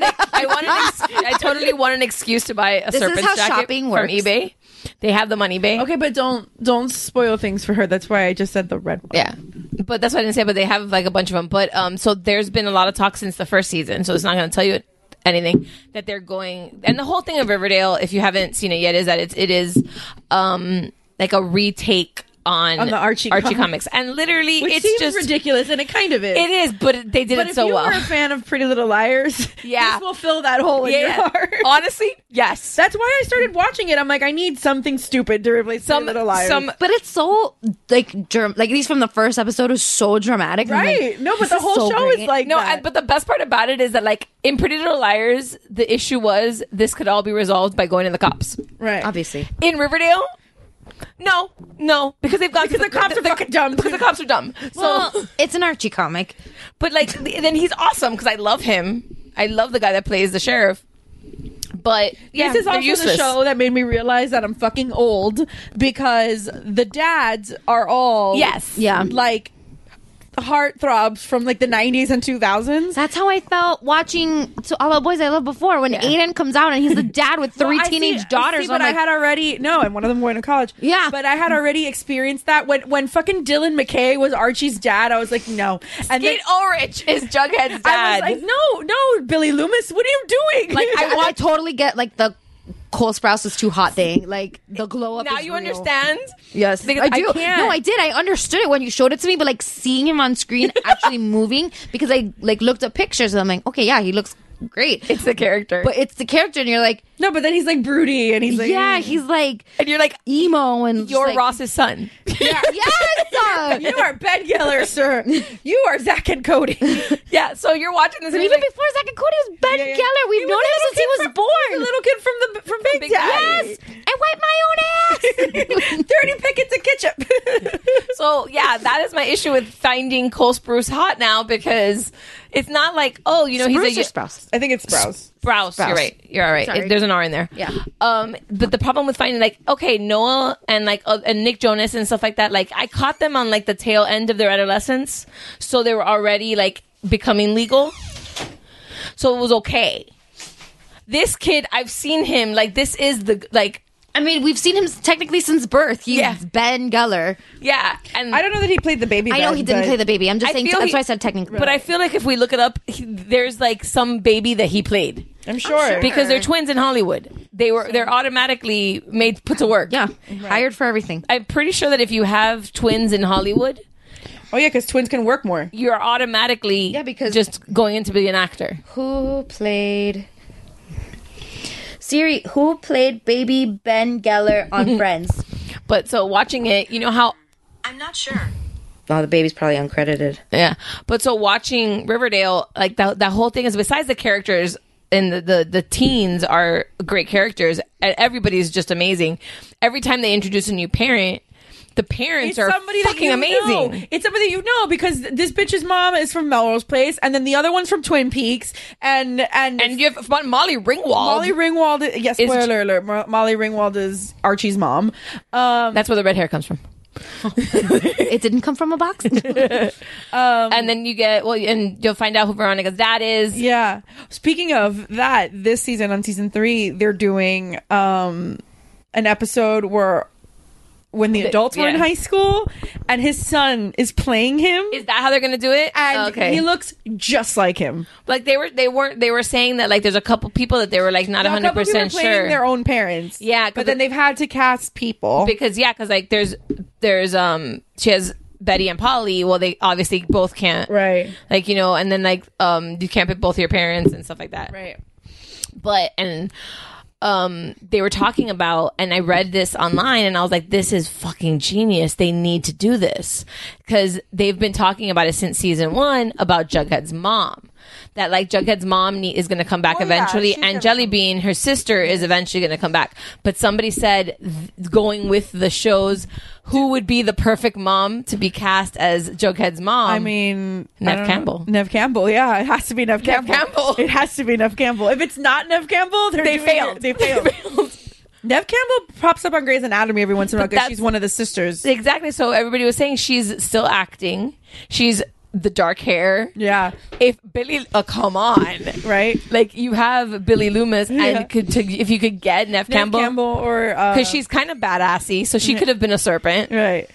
I totally want an excuse to buy a This is serpent's how jacket shopping from works. eBay. They have them on eBay. Okay, but don't spoil things for her. That's why I just said the red one. Yeah, but that's what I didn't say. But they have like a bunch of them. But so there's been a lot of talk since the first season. So it's not going to tell you anything that they're going. And the whole thing of Riverdale, if you haven't seen it yet, is that it is like a retake on the Archie comics, and literally Which it's seems just ridiculous, and it kind of is. It is, but they did it so well. But if you were a fan of Pretty Little Liars, yeah, this will fill that hole in your heart. Honestly, yes. That's why I started watching it. I'm like, I need something stupid to replace Pretty Little Liars. But it's so like like at least from the first episode is so dramatic, right? Like, no, but the whole show is like that. But the best part about it is that like in Pretty Little Liars, the issue was this could all be resolved by going to the cops, right? Obviously, in Riverdale. No, because they've gone because the cops are fucking dumb. Because the cops are dumb. So well, it's an Archie comic, but like then he's awesome because I love him. I love the guy that plays the sheriff. But yeah, this is also the show that made me realize that I'm fucking old because the dads are all like heartthrobs from like the 90s and 2000s. That's how I felt watching All the Boys I Loved Before when Aiden comes out and he's the dad with three teenage daughters. But I had already and one of them going to college. Yeah, but I had already experienced that when fucking Dylan McKay was Archie's dad. I was like, no. And Skeet Ulrich is Jughead's dad. I was like, no, Billy Loomis, what are you doing? Like I totally get like the Cole Sprouse is too hot thing, like the glow up. Now is you real. understand? Yes, Because I do. can't. No, I did. I understood it when you showed it to me, but like seeing him on screen actually moving, because I like looked up pictures and I'm like, okay, yeah, he looks great. It's the character, but it's the character, and you're like, no, but then he's like broody, and he's like, he's like, and you're like emo, and you're like, Ross's son. Yeah, yes, you are Ben Geller, sir. You are Zach and Cody. Yeah, so you're watching this. But even before Zach and Cody was Ben Geller. We've known him since he was born. The little kid from Big Daddy. Yes, I wipe my own ass. 30 packets of ketchup. So yeah, that is my issue with finding Cole Sprouse hot now, because it's not like, oh, you know, Spruce he's or a Sprouse? I think it's Sprouse. Sprouse. You're right. You're all right. Sorry. There's an R in there. Yeah. But the problem with finding like, okay, Noah and like and Nick Jonas and stuff like that, like I caught them on like the tail end of their adolescence, so they were already like becoming legal, so it was okay. This kid, I've seen him like this is the like. I mean, we've seen him technically since birth. He's Ben Geller. Yeah, and I don't know that he played the baby. I know he didn't play the baby. I'm just saying that's why I said technically. But I feel like if we look it up, there's like some baby that he played. I'm sure because they're twins in Hollywood. They're automatically put to work. Yeah, hired for everything. I'm pretty sure that if you have twins in Hollywood, oh yeah, because twins can work more. You're automatically because just going in to be an actor. Who played? Siri, who played baby Ben Geller on Friends? But so watching it, you know how... I'm not sure. Oh, the baby's probably uncredited. Yeah. But so watching Riverdale, like that whole thing is, besides the characters, and the teens are great characters, and everybody's just amazing. Every time they introduce a new parent, the parents are fucking amazing. Know. It's somebody that you know, because this bitch's mom is from Melrose Place, and then the other one's from Twin Peaks, and you have Molly Ringwald. Molly Ringwald, yes. Spoiler alert: Molly Ringwald is Archie's mom. That's where the red hair comes from. It didn't come from a box. And then you get and you'll find out who Veronica's dad is. Yeah. Speaking of that, this season on season 3, they're doing an episode when the adults were in high school and his son is playing him. Is that how they're gonna do it? And he looks just like him. Like they were saying that like there's a couple people that they were like not 100% sure their own parents. Yeah, but then they've had to cast people because like there's she has Betty and Polly. Well, they obviously both can't, right? Like, you know, and then like you can't pick both your parents and stuff like that, right? But they were talking about, and I read this online and I was like, this is fucking genius. They need to do this because they've been talking about it since season 1 about Jughead's mom. That like Jughead's mom is going to come back eventually, and Jellybean, her sister, is eventually going to come back. But somebody said, going with the shows, who would be the perfect mom to be cast as Jughead's mom? I mean, Neve Campbell. Neve Campbell, yeah, it has to be Neve Campbell. It has to be Neve Campbell. If it's not Neve Campbell, they failed. They failed. Neve Campbell pops up on Grey's Anatomy every once in a while because she's one of the sisters. Exactly. So everybody was saying she's still acting. She's the dark hair. Yeah. If Billy, come on, right? Like you have Billy Loomis, and if you could get Neve Campbell, or because she's kind of badassy, so she could have been a serpent, right?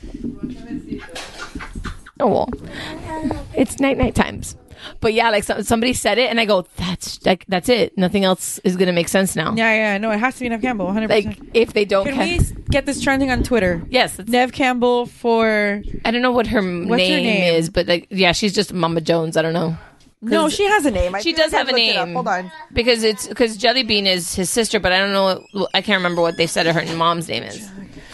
Oh well, it's night times. But yeah, like somebody said it, and I go, that's it. Nothing else is gonna make sense now. Yeah. No, it has to be Neve Campbell. 100%. Like if they don't, can we get this trending on Twitter? Yes, Neve Campbell for. I don't know what her name is, but like, yeah, she's just Mama Jones. I don't know. No, she has a name. She does have a name. Hold on, because Jellybean is his sister, but I don't know. I can't remember what they said her mom's name is.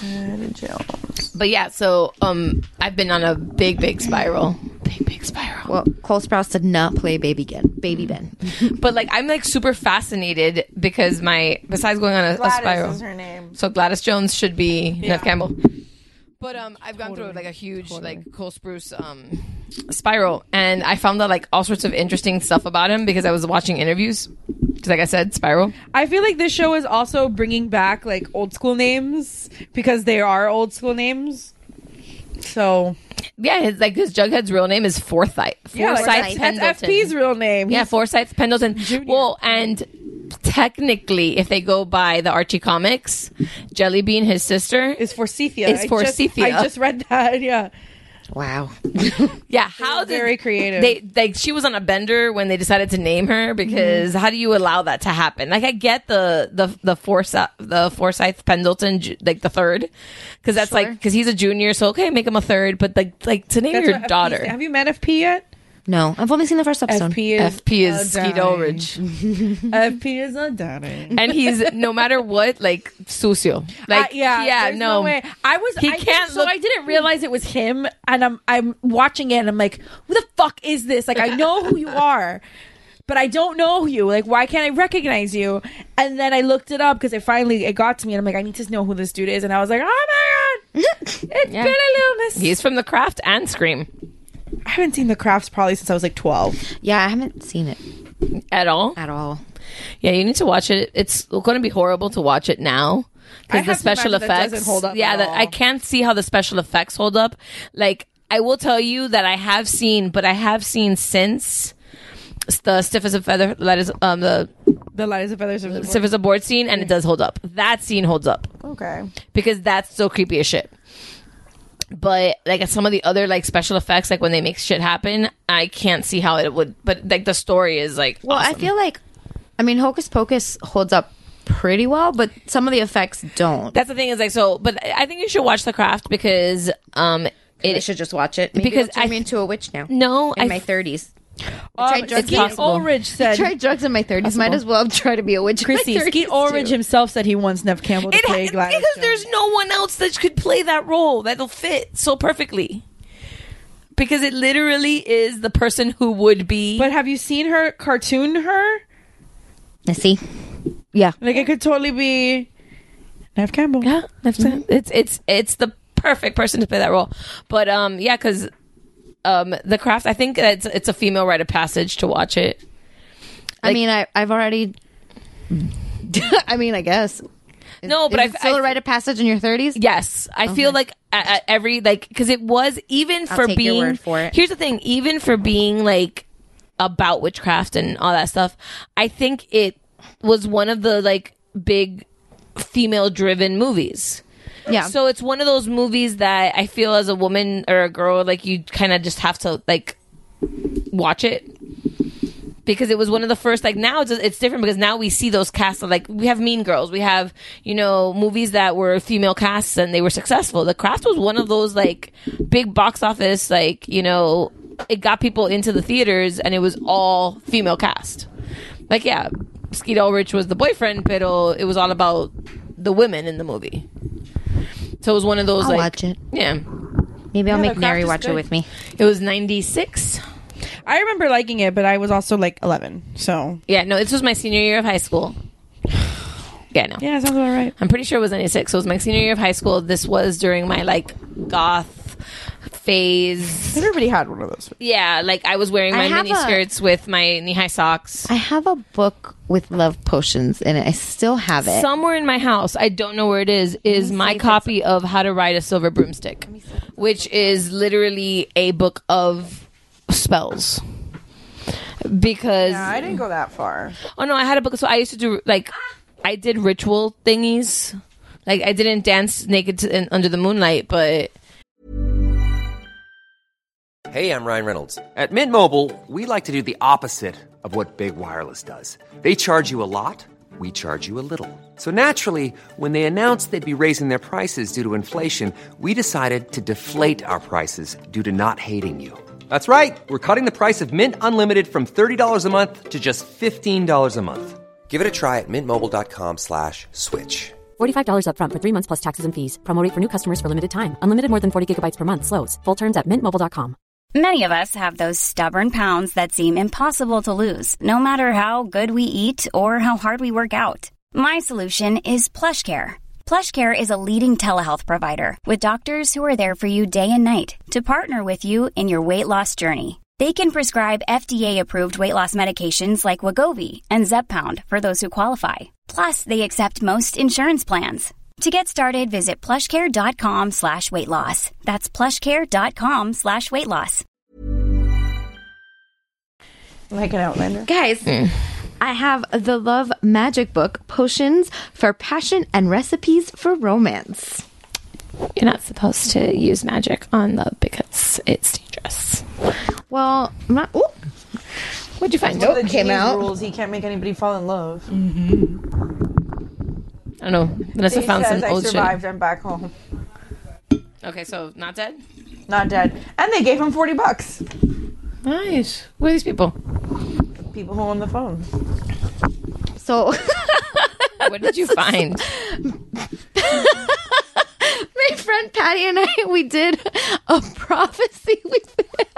But yeah, so I've been on a big spiral. Big spiral. Well, Cole Sprouse did not play Baby Ben. But like I'm like super fascinated because besides going on a spiral, is her name. So Gladys Jones should be Neve Campbell. But I've gone through like a huge like Cole Sprouse spiral, and I found out like all sorts of interesting stuff about him because I was watching interviews. Because like I said, spiral. I feel like this show is also bringing back like old school names because they are old school names. So yeah, his Jughead's real name is Forsyth. Forsyth Pendleton. That's FP's real name. Yeah, Forsyth Pendleton. Jr. Well, and technically, if they go by the Archie comics, Jellybean, his sister, is Forsythia. I just read that. Yeah. Wow. Yeah, how very creative. She was on a bender when they decided to name her because how do you allow that to happen? Like I get the Forsyth Pendleton, like the third, because that's like because he's a junior, so okay, make him a third. But like to name your daughter. Have you met FP yet? No, I've only seen the first episode. FP is Skeet Ulrich. FP is a daddy, and he's no matter what, like sucio. Like no way. I didn't realize it was him, and I'm watching it, and I'm like, who the fuck is this? Like I know who you are, but I don't know you. Like why can't I recognize you? And then I looked it up because it got to me, and I'm like, I need to know who this dude is, and I was like, oh my god, it's Billy Loomis. He's from The Craft and Scream. I haven't seen The Crafts probably since I was like 12. Yeah, I haven't seen it at all. Yeah, you need to watch it. It's going to be horrible to watch it now because the special effects doesn't hold up. Yeah, I can't see how the special effects hold up. Like I will tell you that I have seen since the Stiff as a Feather, the Light as a Feather, Stiff as a Board scene, and it does hold up. That scene holds up. Okay, because that's so creepy as shit. But like some of the other like special effects, like when they make shit happen, I can't see how it would. But like the story is like awesome. I feel like, Hocus Pocus holds up pretty well, but some of the effects don't. That's the thing is like so. But I think you should watch The Craft because I should just watch it because I'm into a witch now. No, in my 30s. Skeet Ulrich said I tried drugs in my 30s. Possible. Might as well try to be a witch. Chrissy, Skeet Ulrich himself said he wants Neve Campbell to play Gladys because Jones. There's no one else that could play that role that'll fit so perfectly. Because it literally is the person who would be. But have you seen her cartoon her? I see. Yeah, like it could totally be Neve Campbell. Yeah, it's the perfect person to play that role. But yeah, because. The Craft, I think it's a female rite of passage to watch it. Like, I've already. I guess. No, but is it still a rite of passage in your 30s? Yes, I feel like at every because it was even I'll for take being. your word for it. Here's the thing: even for being like about witchcraft and all that stuff, I think it was one of the like big female-driven movies. Yeah. So it's one of those movies that I feel as a woman or a girl, like you kind of just have to like watch it. Because it was one of the first, like now it's different because now we see those casts of, like we have Mean Girls, we have, you know, movies that were female casts and they were successful. The Craft was one of those like big box office, like, you know, it got people into the theaters and it was all female cast. Like, yeah, Skeet Ulrich was the boyfriend, but it was all about the women in the movie. So it was one of those I'll like, watch it. yeah. Maybe I'll Yeah, make The Craft Nary is watch it good. with me. It was 96. I remember liking it, but I was also like 11. So Yeah, no, this was my senior year of high school. Yeah, no. yeah, sounds about right. I'm pretty sure it was 96. So it was my senior year of high school. This was during my like goth phase. Everybody had one of those. Yeah, like I was wearing I my have mini skirts with my knee high socks. I have a book with love potions in it. I still have it. Somewhere in my house, I don't know where it is my copy of How to Ride a Silver Broomstick, which is literally a book of spells. Because Yeah, I didn't go that far. oh no, I had a book. So I used to do like I did ritual thingies. Like I didn't dance naked under the moonlight, but Hey, I'm Ryan Reynolds. At Mint Mobile, we like to do the opposite of what Big Wireless does. They charge you a lot, we charge you a little. So naturally, when they announced they'd be raising their prices due to inflation, we decided to deflate our prices due to not hating you. That's right. We're cutting the price of Mint Unlimited from $30 a month to just $15 a month. Give it a try at mintmobile.com/switch. $45 up front for 3 months plus taxes and fees. Promo rate for new customers for limited time. Unlimited more than 40 gigabytes per month. Slows full terms at mintmobile.com. Many of us have those stubborn pounds that seem impossible to lose, no matter how good we eat or how hard we work out. My solution is PlushCare. PlushCare is a leading telehealth provider with doctors who are there for you day and night to partner with you in your weight loss journey. They can prescribe FDA-approved weight loss medications like Wegovy and Zepbound for those who qualify. Plus, they accept most insurance plans. To get started, visit plushcare.com/weightloss. That's plushcare.com/weightloss. Like an Outlander. Guys, I have the Love Magic book, Potions for Passion and Recipes for Romance. you're not supposed to use magic on love because it's dangerous. Well, I'm not. Ooh. What'd you find? One of the came Genius out. rules, he can't make anybody fall in love. I don't know. Vanessa He found says, some I old survived, I'm back home. shit. Okay, so not dead? Not dead. And they gave him $40. Nice. Who are these people? People who own the phone. So, What did you find? my friend Patty and I, we did a prophecy with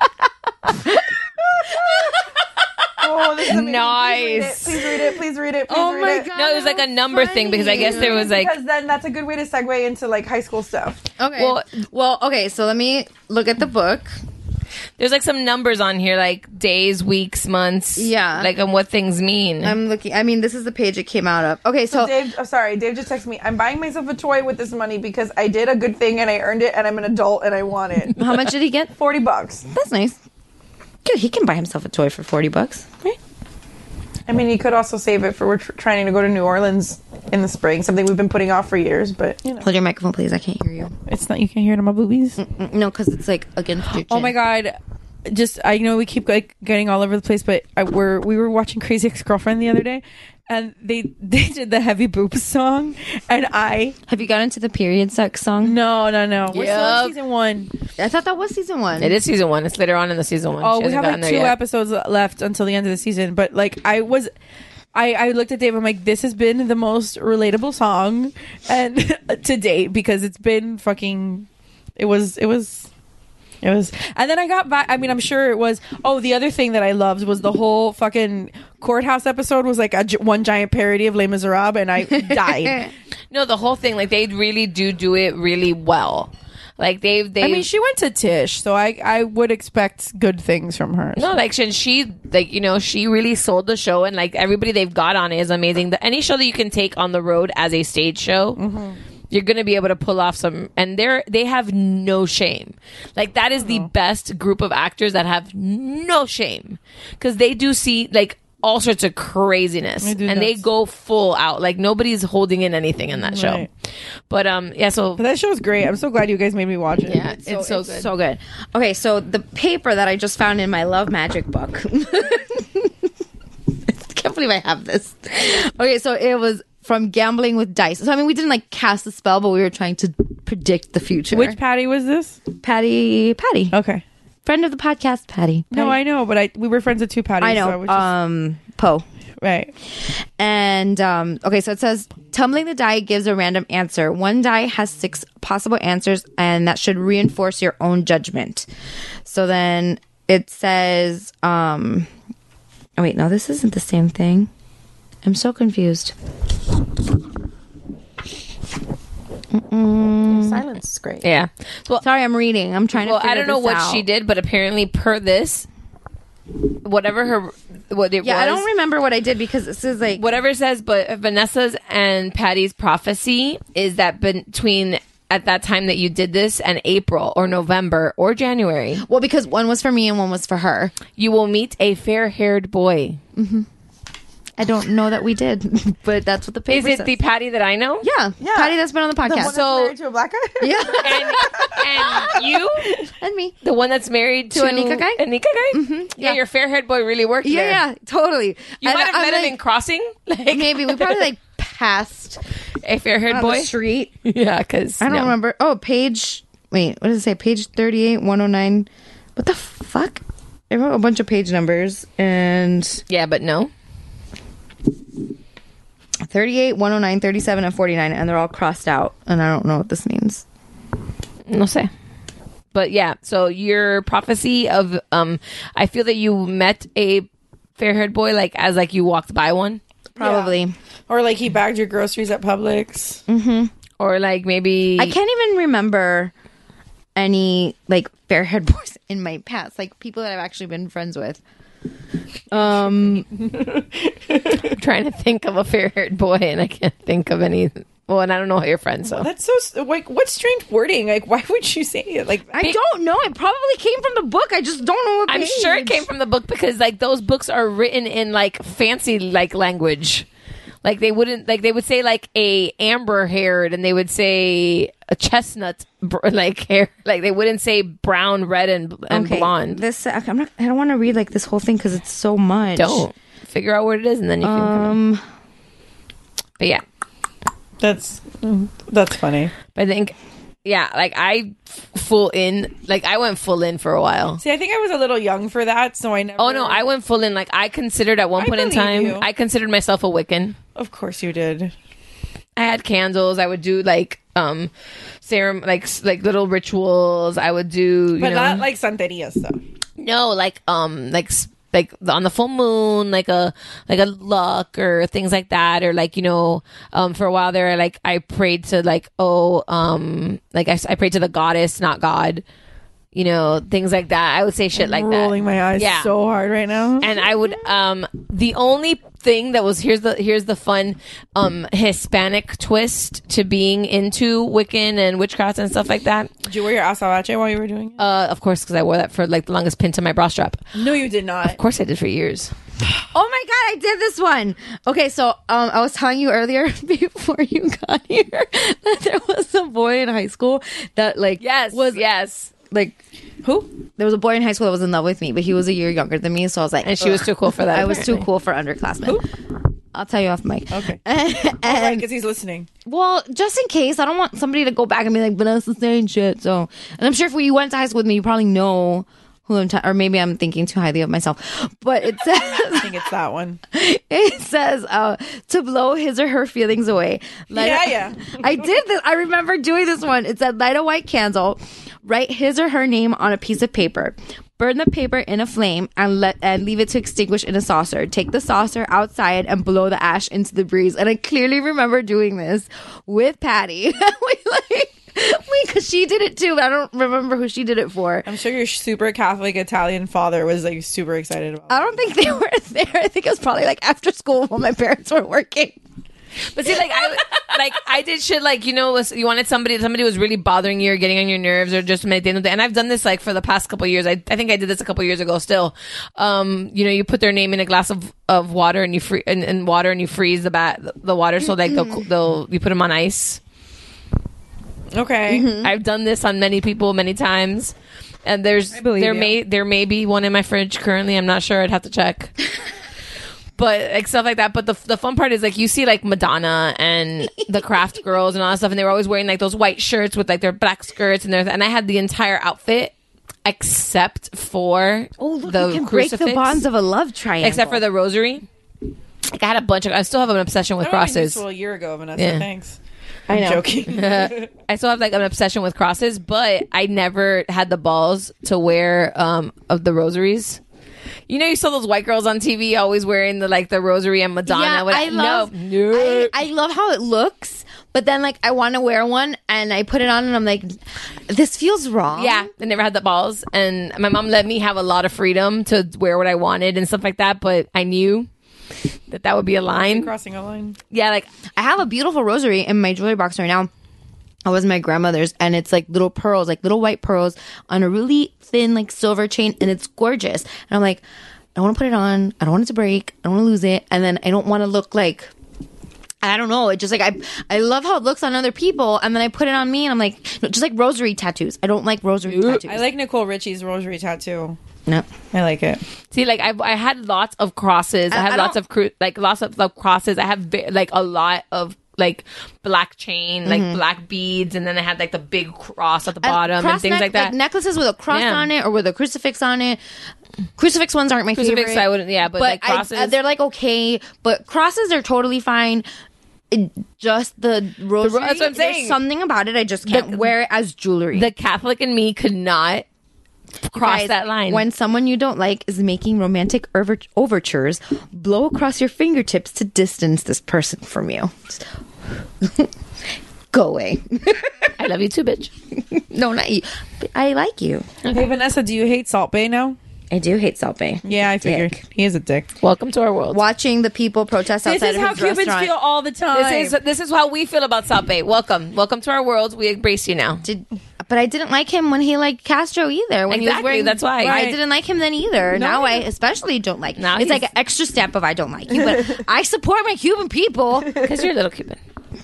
Oh, this is amazing. Nice. Please read it. Please read it. Please Oh read my it. God. No, it was like a number thing because I guess there was like Because then that's a good way to segue into like high school stuff. Okay. Well, okay, so let me look at the book. there's like some numbers on here like days, weeks, months. Yeah. Like on what things mean. I'm looking. I mean, this is the page it came out of. Okay, so Dave, Dave just texted me. I'm buying myself a toy with this money because I did a good thing and I earned it and I'm an adult and I want it. how much did he get? $40. That's nice. Good, he can buy himself a toy for $40, right? I mean, you could also save it for we're trying to go to New Orleans in the spring, something we've been putting off for years, but you know. Hold your microphone, please. I can't hear you. It's not, you can hear it in my boobies. No, because it's like against your chin. Oh my God. Just, I know we keep like getting all over the place, but we were watching Crazy Ex-Girlfriend the other day and they did the Heavy Boobs song and Have you gotten to the period sex song? No. We're still in season 1. I thought that was season 1. It is season 1. It's later on in the season 1. Oh, She we hasn't have gotten like there 2 yet. episodes left until the end of the season. But like, I looked at Dave. I'm like, this has been the most relatable song and to date because it's been fucking. It was. And then I got back. I mean, I'm sure it was. Oh, the other thing that I loved was the whole fucking courthouse episode was like one giant parody of Les Miserables, and I died. No, the whole thing, like they really do it really well. Like they. I mean, she went to Tish, so I would expect good things from her. No, like she like, you know, she really sold the show, and like everybody they've got on it is amazing. Any show that you can take on the road as a stage show, you're gonna be able to pull off some, and they have no shame. Like that is the best group of actors that have no shame, because they do see like all sorts of craziness, and they go full out. Like nobody's holding in anything in that show. But yeah, so but that show's great. I'm so glad you guys made me watch it. Yeah, it's so good. So good. Okay, so the paper that I just found in my Love Magic book. I can't believe I have this. Okay, so it was from Gambling with Dice. So I mean, we didn't like cast a spell, but we were trying to predict the future. Which Patty was this? Patty. Okay. Friend of the podcast, Patty. No, I know, but we were friends with two Patties. I know. So I was Poe. Right. And okay, so it says tumbling the die gives a random answer. One die has 6 possible answers, and that should reinforce your own judgment. So then it says, oh wait, no, this isn't the same thing. I'm so confused. Silence is great. Yeah. Well, sorry, I'm reading. I'm trying to. I don't know what she did, but apparently, per this, whatever what it was. I don't remember what I did, because this is like whatever it says. But Vanessa's and Patty's prophecy is that between at that time that you did this and April or November or January. Well, because one was for me and one was for her. You will meet a fair-haired boy. Mm-hmm. I don't know that we did, but that's what the paper says. Is it the Patty that I know? Yeah. Patty that's been on the podcast. The one that's married to a black guy? Yeah. And you? And me. The one that's married to Anika guy? Anika guy? Mm-hmm. Yeah, your fair-haired boy really worked there. Yeah, totally. You might have met him in Crossing. Like, maybe. We probably like passed a fair-haired boy? the street. Yeah, because I don't remember. Oh, page... Wait, what does it say? Page 38, 109. What the fuck? I wrote a bunch of page numbers and... Yeah, but no. 38, 109, 37, and 49, and they're all crossed out, and I don't know what this means. No sé. But yeah, so your prophecy of I feel that you met a fair-haired boy like as like you walked by one. Probably. Yeah. Or like he bagged your groceries at Publix. Mm-hmm. Or like maybe I can't even remember any like fair-haired boys in my past, like people that I've actually been friends with. I'm trying to think of a fair-haired boy, and I can't think of any. Well, and I don't know how you're friends. So that's so like, what strange wording? Like, why would you say it like that? I don't know. It probably came from the book. I just don't know what I'm page. sure it came from the book, because like those books are written in like fancy like language. Like they would say like a amber haired, and they would say a chestnut like hair. Like they wouldn't say brown, red, and blonde. This I don't want to read like this whole thing because it's so much. Don't figure out what it is, and then you can. But yeah, that's funny. But I think. Yeah, like I went full in for a while. See, I think I was a little young for that, so I never. Oh no, I went full in. Like I considered at one point in time, I considered myself a Wiccan. Of course you did. I had candles. I would do like serum, like little rituals. I would do, but not like santeria stuff. No, like on the full moon, like a luck or things like that, or like, you know, for a while there, like I prayed to like I prayed to the goddess, not God, you know, things like that. I would say shit like that. Rolling my eyes so hard right now. And I would the only thing that was here's the fun Hispanic twist to being into Wiccan and witchcraft and stuff like that. Did you wear your azabache while you were doing it? Of course, because I wore that for like the longest pin to my bra strap. No, you did not. Of course I did for years. Oh my god, I did this one. Okay, so I was telling you earlier before you got here that there was a boy in high school that like yes. Like, who? There was a boy in high school that was in love with me, but he was a year younger than me, so I was like... And she was too cool for that, I was too cool for underclassmen. Who? I'll tell you off mic. Okay. And because he's listening. Well, just in case, I don't want somebody to go back and be like, Vanessa's saying shit, so... And I'm sure if you went to high school with me, you probably know who I'm... or maybe I'm thinking too highly of myself. But it says... I think it's that one. It says, to blow his or her feelings away. Yeah. I did this. I remember doing this one. It said, light a white candle... Write his or her name on a piece of paper. Burn the paper in a flame and leave it to extinguish in a saucer. Take the saucer outside and blow the ash into the breeze. And I clearly remember doing this with Patty. Wait, because she did it too, but I don't remember who she did it for. I'm sure your super Catholic Italian father was like super excited about it. I don't think they were there. I think it was probably like after school while my parents were working. But see, I did shit like, you wanted somebody was really bothering you or getting on your nerves or just and I've done this like for the past couple of years. I think I did this a couple of years ago still. You put their name in a glass of water and you freeze the water so like you put them on ice. Okay. Mm-hmm. I've done this on many people many times. And there may be one in my fridge currently. I'm not sure. I'd have to check. But like stuff like that. But the fun part is like you see like Madonna and the Kraft girls and all that stuff, and they were always wearing like those white shirts with like their black skirts and I had the entire outfit except for the you can crucifix, break the bonds of a love triangle. except for the rosary. Like I had a bunch of. I still have an obsession with crosses. A year ago, Vanessa. Yeah. Thanks. I know. I'm joking. I still have like an obsession with crosses, but I never had the balls to wear of the rosaries. You saw those white girls on TV always wearing the rosary and Madonna. Yeah, I love how it looks, but then like I want to wear one and I put it on and I'm like, this feels wrong. Yeah, I never had the balls, and my mom let me have a lot of freedom to wear what I wanted and stuff like that. But I knew that would be a line. Crossing a line. Yeah, like I have a beautiful rosary in my jewelry box right now. It was my grandmother's, and it's like little pearls, like little white pearls on a really thin like silver chain, and it's gorgeous. And I'm like, I want to put it on. I don't want it to break. I don't want to lose it, and then I don't want to look like, I don't know. It just like I love how it looks on other people, and then I put it on me, and I'm like, no, just like rosary tattoos. I don't like rosary tattoos. I like Nicole Richie's rosary tattoo. No, I like it. See, like I had lots of crosses. I had lots of crosses. I have like a lot of like black chain, like black beads, and then I had like the big cross at the bottom and things like that. Like necklaces with a cross on it or with a crucifix on it. Crucifix ones aren't my favorite. I wouldn't. Yeah, but like crosses, they're like okay, but crosses are totally fine. Just the rosary. That's what I'm saying. There's something about it. I just can't wear it as jewelry. The Catholic in me could not cross Guys, that line. When someone you don't like is making romantic overtures, blow across your fingertips to distance this person from you. Go away. I love you too, bitch. No, not you. But I like you. Hey, Vanessa, do you hate Salt Bay now? I do hate Salt Bay. Yeah, I figured. He is a dick. Welcome to our world. Watching the people protest outside of his restaurant. This is how Cubans feel all the time. This is how we feel about South Bay. Welcome to our world. We embrace you now. But I didn't like him when he liked Castro either. When he was wearing, that's why. I didn't like him then either. No, now I especially don't like him. Now It's like an extra step of I don't like you. But I support my Cuban people. Because you're a little Cuban.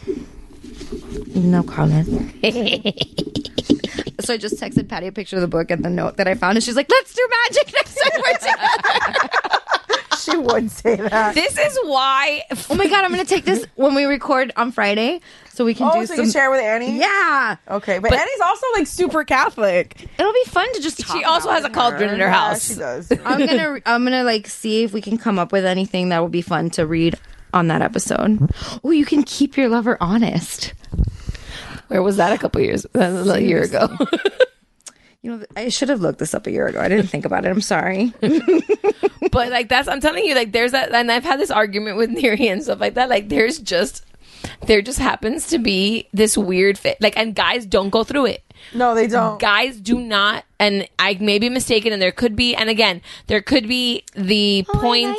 No comment. So I just texted Patty a picture of the book and the note that I found, and she's like, "Let's do magic next time we're together." She would say that. This is why. Oh my god, I'm gonna take this when we record on Friday, so we can do so some. you can share with Annie. Yeah. Okay, but Annie's also like super Catholic. It'll be fun to just talk. She also has a cauldron in her house. She does. I'm gonna like see if we can come up with anything that will be fun to read on that episode. Oh, you can keep your lover honest. Where was that a year ago? You know, I should have looked this up a year ago. I didn't think about it. I'm sorry. But like I'm telling you, like there's that, and I've had this argument with Neri and stuff like that. Like there just happens to be this weird fit. Like, and guys don't go through it. No, they don't. Guys do not, and I may be mistaken, and there could be the point,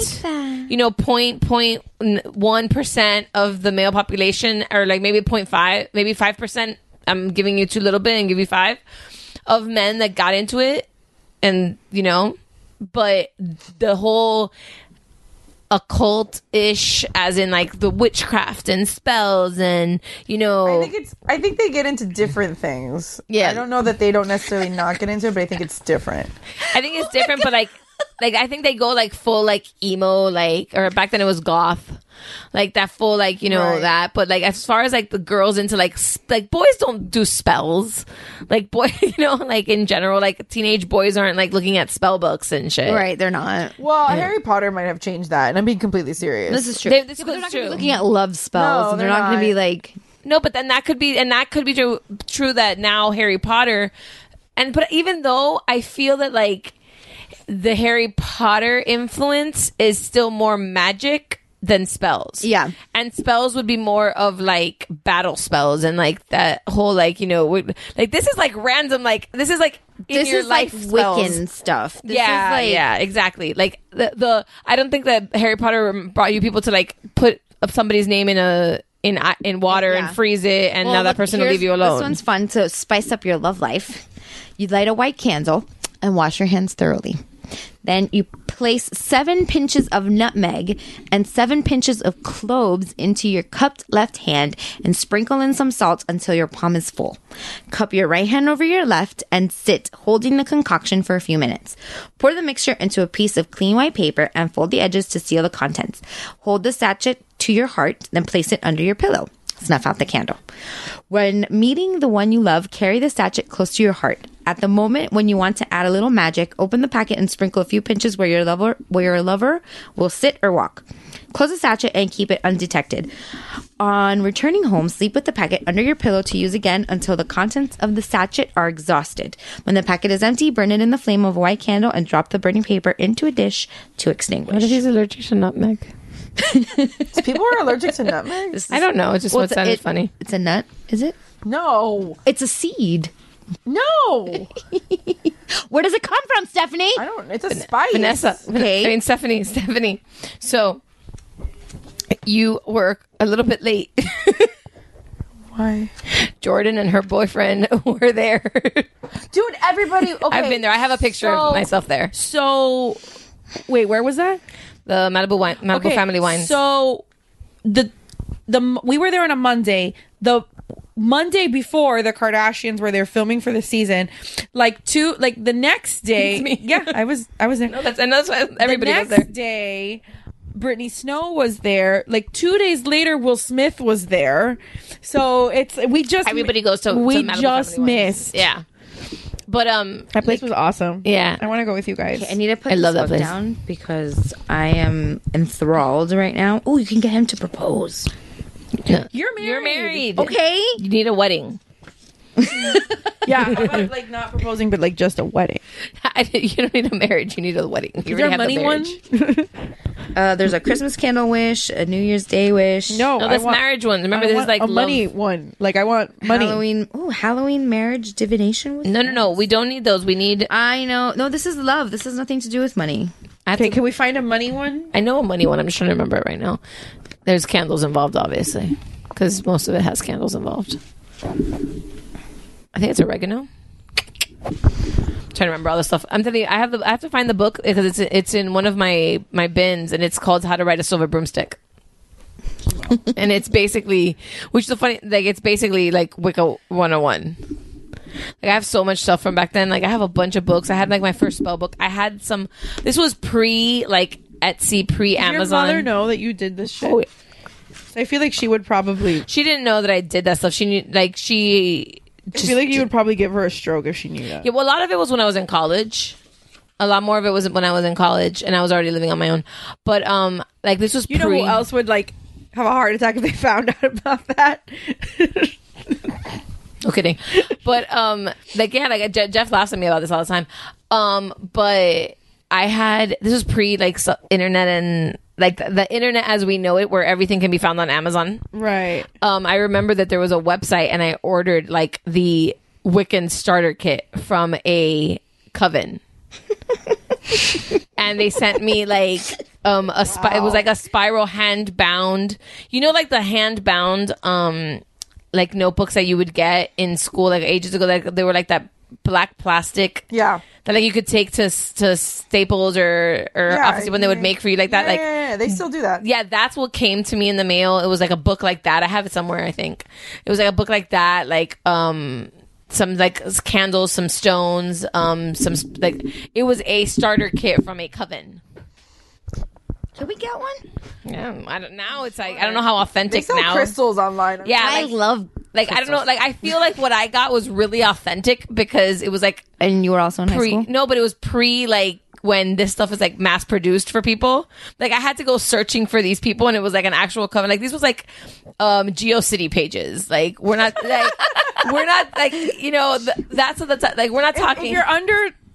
0.1% of the male population, or like maybe 0.5, maybe 5%. I'm giving you too little bit and give you 5 of men that got into it, and but the whole occult-ish, as in like the witchcraft and spells, and I think they get into different things. Yeah, I don't know that they don't necessarily not get into it, but I think it's different. I think it's different, but like I think they go like full like emo, like, or back then it was goth, like that full like Right. that. But like as far as like the girls into like boys don't do spells, like like in general, like teenage boys aren't like looking at spell books and shit. Right, they're not. Well, Harry Potter might have changed that, and I'm being completely serious. This is true. They're They're not going to be looking at love spells. No, and they're they're not going to be not. like. No, but then that could be true that now Harry Potter, but even though I feel that like the Harry Potter influence is still more magic than spells. Yeah. And spells would be more of like battle spells and like that whole like, you know, like this is like random, like this is like in This your is like life spells. Wiccan stuff. This yeah, is like, yeah, exactly. Like the I don't think that Harry Potter brought you people to like put somebody's name in water and freeze it, and Well, now that look, person will leave you alone. This one's fun to spice up your love life. You light a white candle and wash your hands thoroughly. Then you place 7 pinches of nutmeg and 7 pinches of cloves into your cupped left hand and sprinkle in some salt until your palm is full. Cup your right hand over your left and sit holding the concoction for a few minutes. Pour the mixture into a piece of clean white paper and fold the edges to seal the contents. Hold the sachet to your heart, then place it under your pillow. Snuff out the candle. When meeting the one you love, carry the sachet close to your heart. At the moment when you want to add a little magic, open the packet and sprinkle a few pinches where your lover will sit or walk. Close the sachet and keep it undetected. On returning home, sleep with the packet under your pillow to use again until the contents of the sachet are exhausted. When the packet is empty, burn it in the flame of a white candle and drop the burning paper into a dish to extinguish. What if he's allergic to nutmeg? People are allergic to nutmeg? I don't know. It's just what sounded funny. It's a nut, is it? No. It's a seed. No. Where does it come from, Stephanie? I don't. It's a spice. Vanessa. Okay. I mean, Stephanie. So you were a little bit late. Why? Jordan and her boyfriend were there. Dude, everybody. Okay. I've been there. I have a picture of myself there. So, wait, where was that? The Malibu Family Wines. So, we were there on a Monday. The Monday before, the Kardashians were there filming for the season. The next day. Yeah, I was there. No, that's why everybody was there. The next day, Britney Snow was there. Like 2 days later, Will Smith was there. So everybody goes to we Malibu just Family missed. Wines. Yeah. But that place was awesome. Yeah, I want to go with you guys. Okay, I need to put this book down because I am enthralled right now. Oh, you can get him to propose. Yeah. You're married. Okay. You need a wedding. Yeah, how about like not proposing, but like just a wedding? You don't need a marriage. You need a wedding. You Is there a already money have the one? There's a Christmas candle wish, a New Year's Day wish. No, that's marriage ones. Remember, I this is want like a money one. Like I want money. Halloween marriage divination. With No. We don't need those. We need. I know. No, this is love. This has nothing to do with money. Okay, can we find a money one? I know a money one. I'm just trying to remember it right now. There's candles involved, obviously, because most of it has candles involved. I think it's oregano. I'm trying to remember all this stuff. I'm telling you, I have to find the book because it's in one of my bins, and it's called How to Ride a Silver Broomstick. And it's basically, which is the funny, like it's basically like Wicca 101. Like I have so much stuff from back then. Like I have a bunch of books. I had like my first spell book. I had some. This was pre like Etsy, pre Amazon. Does your mother know that you did this shit? Oh, I feel like she would probably. She didn't know that I did that stuff. She knew, like she. I feel like you would probably give her a stroke if she knew that. Yeah, well, a lot of it was when I was in college. A lot more of it was when I was in college, and I was already living on my own. But like this was. You know who else would like have a heart attack if they found out about that? No kidding. But like yeah, like Jeff laughs at me about this all the time. But I had this was pre like internet and like the internet as we know it, where everything can be found on Amazon. Right. I remember that there was a website, and I ordered like the Wiccan starter kit from a coven. And they sent me like it was like a spiral hand bound, you know, like the hand bound like notebooks that you would get in school like ages ago. Like they were like that black plastic, yeah, that like you could take to Staples or obviously when they would make for you like that. Yeah, they still do that. Yeah, that's what came to me in the mail. It was like a book like that. I have it somewhere, I think. It was like a book like that, like some like candles, some stones, some like it was a starter kit from a coven. Can we get one? Yeah, I don't. Now it's like I don't know how authentic They sell now. crystals online. Yeah, I love like I don't know. Like I feel like what I got was really authentic because it was like. And you were also in high school? No, but it was pre like when this stuff is like mass produced for people. Like I had to go searching for these people, and it was like an actual coven. Like these was like GeoCity pages. Like we're not like you know that's what that's like. We're not talking. If you're under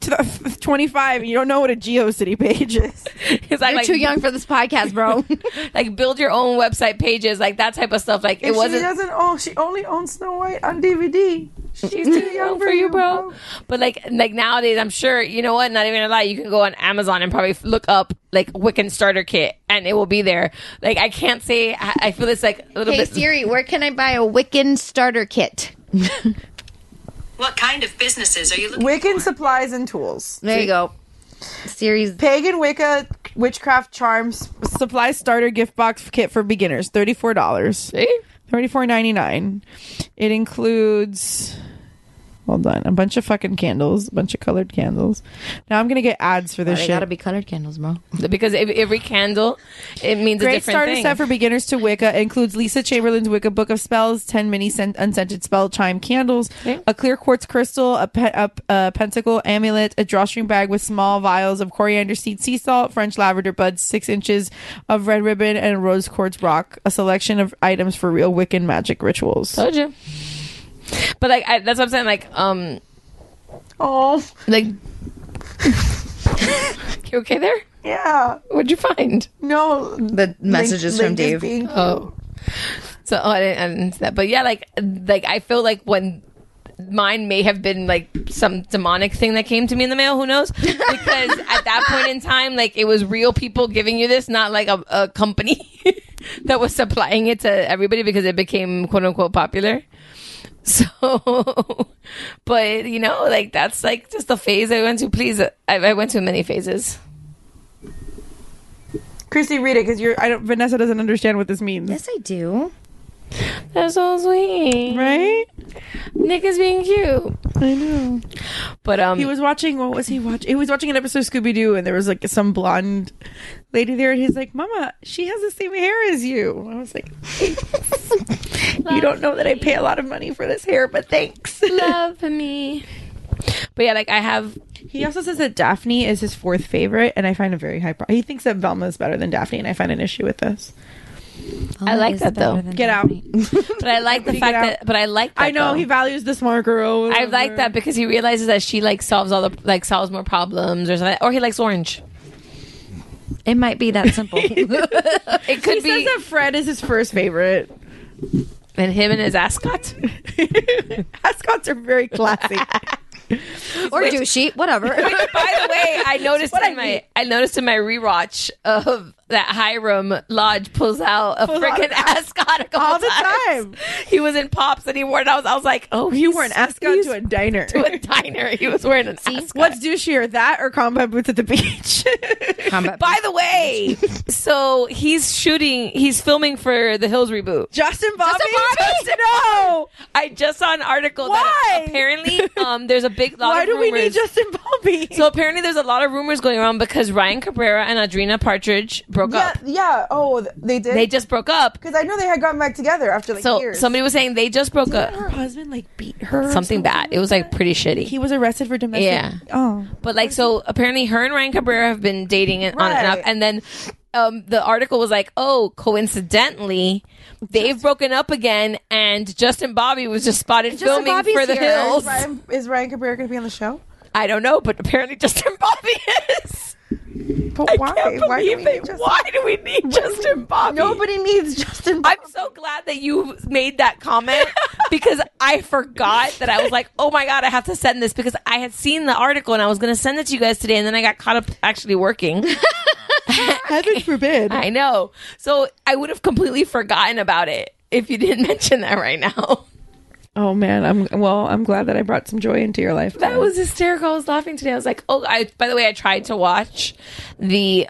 25 and you don't know what a GeoCity page is. It's You're too young for this podcast, bro. Like build your own website pages, like that type of stuff. Like it wasn't. She only owns Snow White on DVD. She's too young for you, bro. But like nowadays, I'm sure, you know what? Not even gonna lie, you can go on Amazon and probably look up like Wiccan starter kit, and it will be there. Like I can't say. I feel it's like a little Hey bit. Siri, where can I buy a Wiccan starter kit? What kind of businesses are you looking Wiccan supplies and tools. There you go. Series Pagan Wicca Witchcraft Charms Supply Starter Gift Box Kit for Beginners, $34. See? $34.99. It includes, hold on, a bunch of fucking candles, a bunch of colored candles. Now I'm gonna get ads for this They shit. gotta be colored candles, bro. Because every candle, it means a Great different starter thing. set for beginners to Wicca. It includes Lisa Chamberlain's Wicca Book of Spells, 10 mini unscented spell chime candles, a clear quartz crystal, a pentacle amulet, a drawstring bag with small vials of coriander seed sea salt, French lavender buds, 6 inches of red ribbon, and rose quartz rock. A selection of items for real Wiccan magic rituals. Told you. But like that's what I'm saying. Like like you okay there? Yeah. What'd you find? No, the messages from Dave. Oh, so I didn't see that. But yeah, like I feel like when mine may have been like some demonic thing that came to me in the mail. Who knows? Because at that point in time, like it was real people giving you this, not like a company that was supplying it to everybody because it became quote unquote popular. So, but you know, like that's like just the phase I went to. Please, I went to many phases. Chrissy, read it because Vanessa doesn't understand what this means. Yes, I do. That's so sweet, right? Nick is being cute. I know. But he was watching. What was he watching? He was watching an episode of Scooby Doo, and there was like some blonde lady there, and he's like, "Mama, she has the same hair as you." I was like, "You don't know that I pay a lot of money for this hair, but thanks." Love me. But yeah, like I have. He also says that Daphne is his 4th favorite, and I find a very high. He thinks that Velma is better than Daphne, and I find an issue with this. I like that though. Get out. But I like the fact that. But I like that. I know though. he values the smart girl. I like that because he realizes that she like solves solves more problems or something, or he likes orange. It might be that simple. It could be. He says that Fred is his first favorite, and him and his ascot. Ascots are very classy. Or douchey, whatever. By the way, I noticed in my rewatch of that Hiram Lodge pulls out a freaking ascot a couple all the times. He was in Pops and he wore it. I was like, oh, he wore an ascot to a diner. To a diner, he was wearing an ascot. What's douchier, that or combat boots at the beach? By the way, so he's filming for the Hills reboot. Justin Bobby? No, I just saw an article that apparently there's a big lot Why of do rumors. we need Justin Bobby? So apparently there's a lot of rumors going around because Ryan Cabrera and Adrina Partridge broke up. Yeah. Oh, they did? They just broke up. Because I know they had gotten back together after so years. somebody was saying they just broke up. Her husband beat her. Something bad. It was pretty shitty. He was arrested for domestic. Yeah. Oh. But so apparently her and Ryan Cabrera have been dating on and off. And then the article was like, oh, coincidentally, they've broken up again, and Justin Bobby was just spotted filming for the Hills. Is Ryan Cabrera going to be on the show? I don't know, but apparently Justin Bobby is. But why? Why do we need Justin Bobby? Nobody needs Justin Bobby. I'm so glad that you made that comment because I forgot that I was like, oh my God, I have to send this because I had seen the article and I was going to send it to you guys today, and then I got caught up actually working. Heaven forbid. I know. So I would have completely forgotten about it if you didn't mention that right now. Oh man, I'm glad that I brought some joy into your life. That was hysterical. I was laughing today. I was like, by the way, I tried to watch the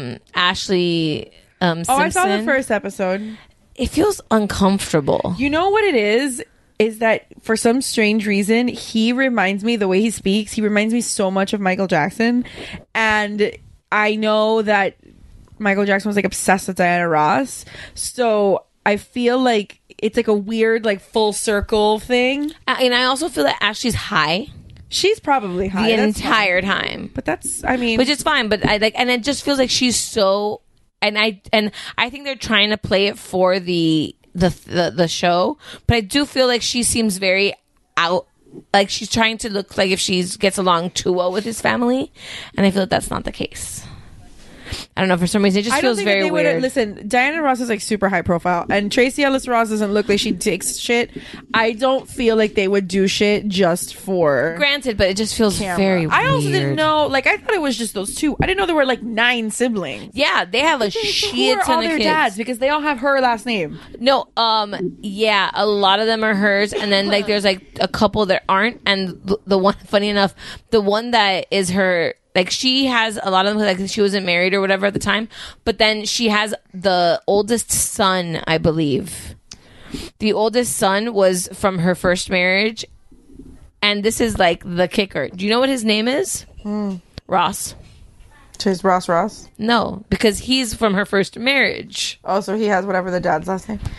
Ashley Simpson. I saw the first episode. It feels uncomfortable. You know what it is that for some strange reason, he reminds me, the way he speaks, he reminds me so much of Michael Jackson. And I know that Michael Jackson was obsessed with Diana Ross. So I feel like it's a weird full circle thing. And I also feel that Ashley's high. She's probably high the entire time. But that's, I mean, which is fine. But and it just feels like she's so, and I think they're trying to play it for the show. But I do feel like she seems very out like she's trying to look like if she gets along too well with his family, and I feel like that's not the case. I don't know, for some reason it just feels very weird. Listen, Diana Ross is like super high profile, and Tracy Ellis Ross doesn't look like she takes shit. I don't feel like they would do shit just for granted, but it just feels camera. very weird. I also didn't know, like, I thought it was just those two. I didn't know there were like 9 siblings. Yeah, they have a Who shit are ton all of their kids. dads? Because they all have her last name. No, yeah, a lot of them are hers, and then like there's like a couple that aren't, and the one, funny enough, the one that is her, like she has a lot of them, like she wasn't married or whatever at the time, but then she has the oldest son, I believe. The oldest son was from her first marriage, and this is like the kicker. Do you know what his name is? Ross. So it's Ross? No, because he's from her first marriage. Oh, so he has whatever the dad's last name.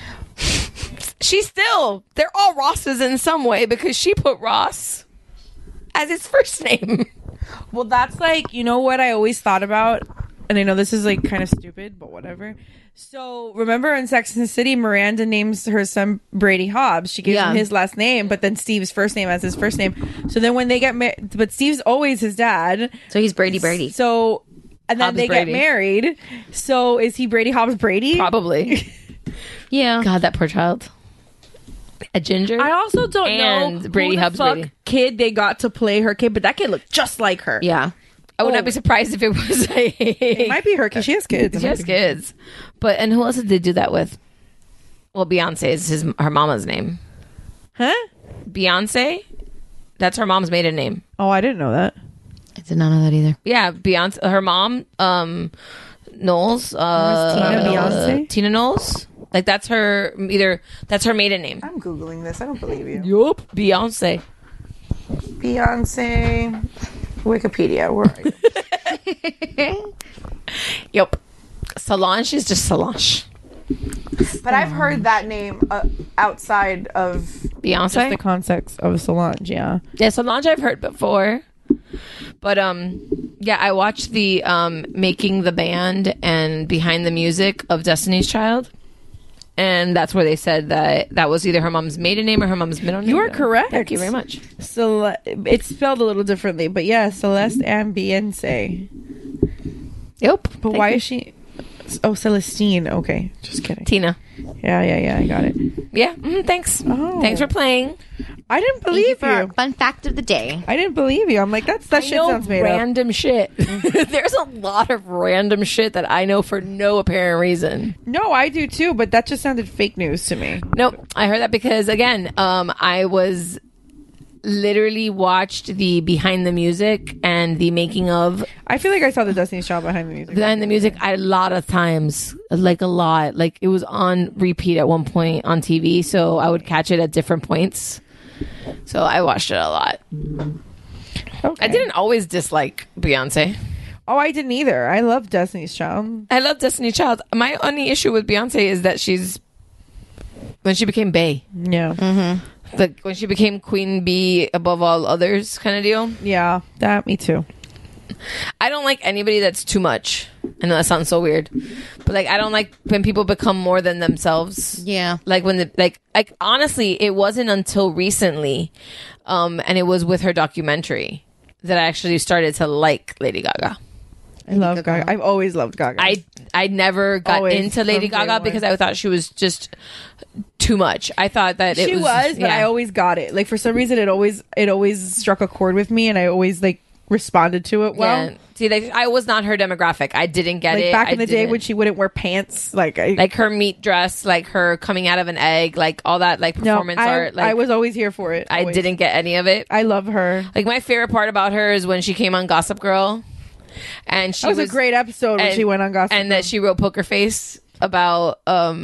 They're all Rosses in some way because she put Ross as his first name. Well, that's like, you know what I always thought about? And I know this is like kind of stupid, but whatever. So remember in Sex and the City, Miranda names her son Brady Hobbs. She gives him his last name, but then Steve's first name as his first name. So then when they get married, but Steve's always his dad. So he's Brady. So, and then Hobbs they Brady. get married. So is he Brady Hobbs Brady? Probably. Yeah. God, that poor child. A ginger. I also don't and know Brady who the Hobbs fuck Brady. kid they got to play her kid, but that kid looked just like her. Yeah. I would not be surprised if it was It might be her because she has kids. She has kids. But, and who else did they do that with? Well, Beyonce is her mama's name. Huh? Beyonce? That's her mom's maiden name. Oh, I didn't know that. I did not know that either. Yeah, Beyonce. Her mom, Knowles. Tina Knowles. Like that's her maiden name. I'm Googling this. I don't believe you. Yup. Beyonce. Wikipedia. Where are you? Yep. Solange is just Solange. But I've heard that name outside of Beyonce. just the context of Solange. Yeah. Yeah, Solange I've heard before. But yeah, I watched the Making the Band and Behind the Music of Destiny's Child. And that's where they said that was either her mom's maiden name or her mom's middle name. You are correct. Thank you very much. It's spelled a little differently, but yeah, Celeste Ambience. Yep. But why is she? Oh, Celestine. Okay, just kidding. Tina. Yeah. I got it. Yeah. Thanks. Oh. Thanks for playing. I didn't believe Thank you for you. our fun fact of the day. I didn't believe you. I'm like, that shit sounds made up. Random shit. There's a lot of random shit that I know for no apparent reason. No, I do too, but that just sounded fake news to me. Nope. I heard that because again, I was literally watched the Behind the Music and the making of. I feel like I saw the Destiny's Child Behind the Music. Behind the Music a lot of times, like a lot. Like it was on repeat at one point on TV, so I would catch it at different points. So I watched it a lot. Okay. I didn't always dislike Beyonce. Oh, I didn't either. I love Destiny's Child. I love Destiny's Child. My only issue with Beyonce is that when she became Bey. Yeah. Mm-hmm. Like when she became Queen Bee above all others kind of deal. Yeah, that me too. I don't like anybody that's too much. I know that sounds so weird, but like I don't like when people become more than themselves. Yeah. Like when like honestly, it wasn't until recently, and it was with her documentary that I actually started to like Lady Gaga. I love Gaga. I've always loved Gaga. I never got Always, into Lady from day Gaga one. because I thought she was just too much. I thought that she it was, but yeah. I always got it. Like for some reason, it always struck a chord with me, and I always like responded to it well. Yeah. See, like I was not her demographic. I didn't get Like it. back in I the day didn't. when she wouldn't wear pants, like her meat dress, like her coming out of an egg, like all that, like performance art. Like I was always here for it. I always. didn't get any of it. I love her. Like my favorite part about her is when she came on Gossip Girl, and she That was a great episode when she went on Gossip and Girl. that she wrote Poker Face about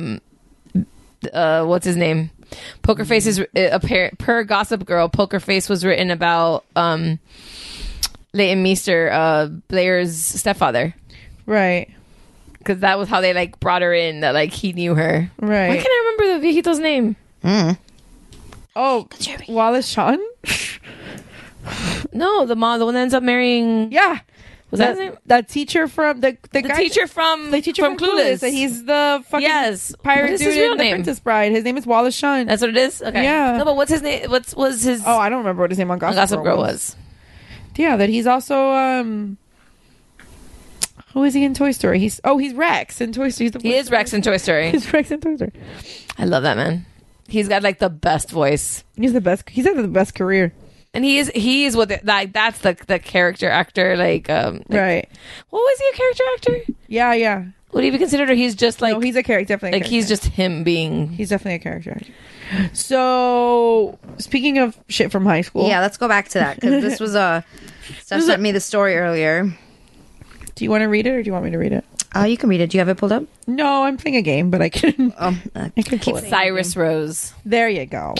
what's his name. Poker Face is per Gossip Girl. Poker Face was written about Leighton Meester, Blair's stepfather, right? Because that was how they like brought her in. That like he knew her. Right. Why can't I remember the viejito's name? Oh, Wallace Shawn. No, the one that ends up marrying. Yeah. Was that his name? That teacher from the teacher from Clueless. And he's the fucking What pirate is dude his real in The name? Princess Bride. His name is Wallace Shawn. That's what it is? Okay. Yeah. No, but what's his name? What was his... Oh, I don't remember what his name on Gossip Girl was. Yeah, that he's also... Who is he in Toy Story? He's Rex in Toy Story. He is Rex in Toy Story. He's Rex in Toy Story. I love that man. He's got like the best voice. He's the best. He's had the best career. And he is what that's the character actor right. What was he, a character actor? Yeah. Would he be considered, or he's just like... No, he's a character, definitely. Like he's just him being... He's definitely a character actor. So, speaking of shit from high school. Yeah, let's go back to that, because this was Steph sent me the story earlier. Do you want to read it, or do you want me to read it? You can read it. Do you have it pulled up? No, I'm playing a game, but I can. I can keep Cyrus Rose. There you go.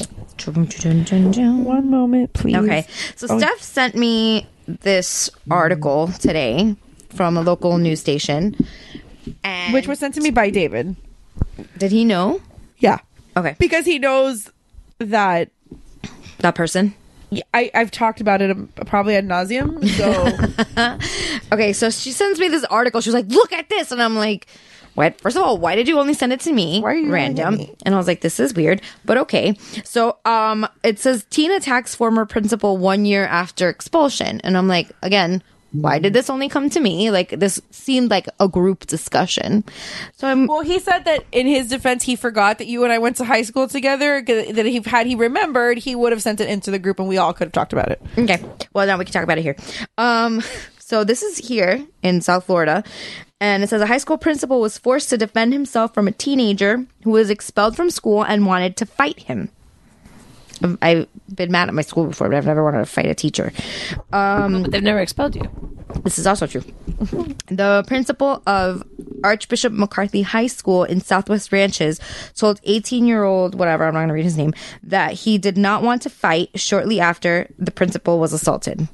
One One moment, please. Okay, so Steph sent me this article today from a local news station, and which was sent to me by David. Did he know? Yeah. Okay. Because he knows that person. Yeah, I've talked about it probably ad nauseum. So okay, so she sends me this article. She was like, "Look at this," and I'm like, "What? First of all, why did you only send it to me? Why are you random?" And I was like, "This is weird," but okay. So, it says teen attacks former principal 1 year after expulsion, and I'm like, again, why did this only come to me? Like, this seemed like a group discussion. So well, he said that in his defense, he forgot that you and I went to high school together. That had he remembered, he would have sent it into the group, and we all could have talked about it. Okay, well, now we can talk about it here. So this is here in South Florida, and it says a high school principal was forced to defend himself from a teenager who was expelled from school and wanted to fight him. I've been mad at my school before, but I've never wanted to fight a teacher. But they've never expelled you. This is also true. The principal of Archbishop McCarthy High School in Southwest Ranches told 18-year-old, whatever, I'm not going to read his name, that he did not want to fight shortly after the principal was assaulted.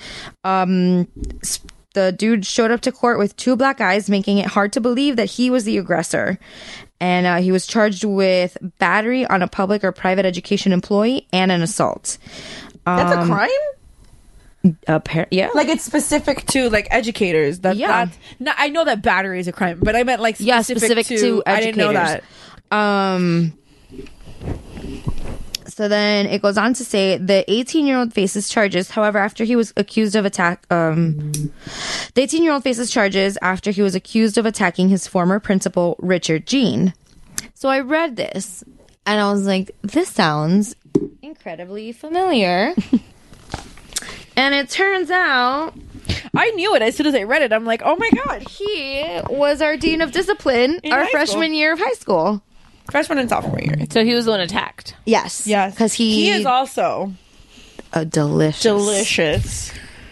The dude showed up to court with 2 black eyes, making it hard to believe that he was the aggressor. And he was charged with battery on a public or private education employee and an assault. That's a crime? Yeah. Like, it's specific to, like, educators. Yeah. No, I know that battery is a crime, but I meant, like, specific to educators. I didn't know that. So then it goes on to say the 18-year-old faces charges. However, after he was accused of the 18-year-old faces charges after he was accused of attacking his former principal, Richard Jean. So I read this and I was like, this sounds incredibly familiar. And it turns out I knew it as soon as I read it. I'm like, oh my God. He was our dean of discipline our freshman year of high school. Freshman and sophomore year. So he was the one attacked. Yes. Because he is also a delicious.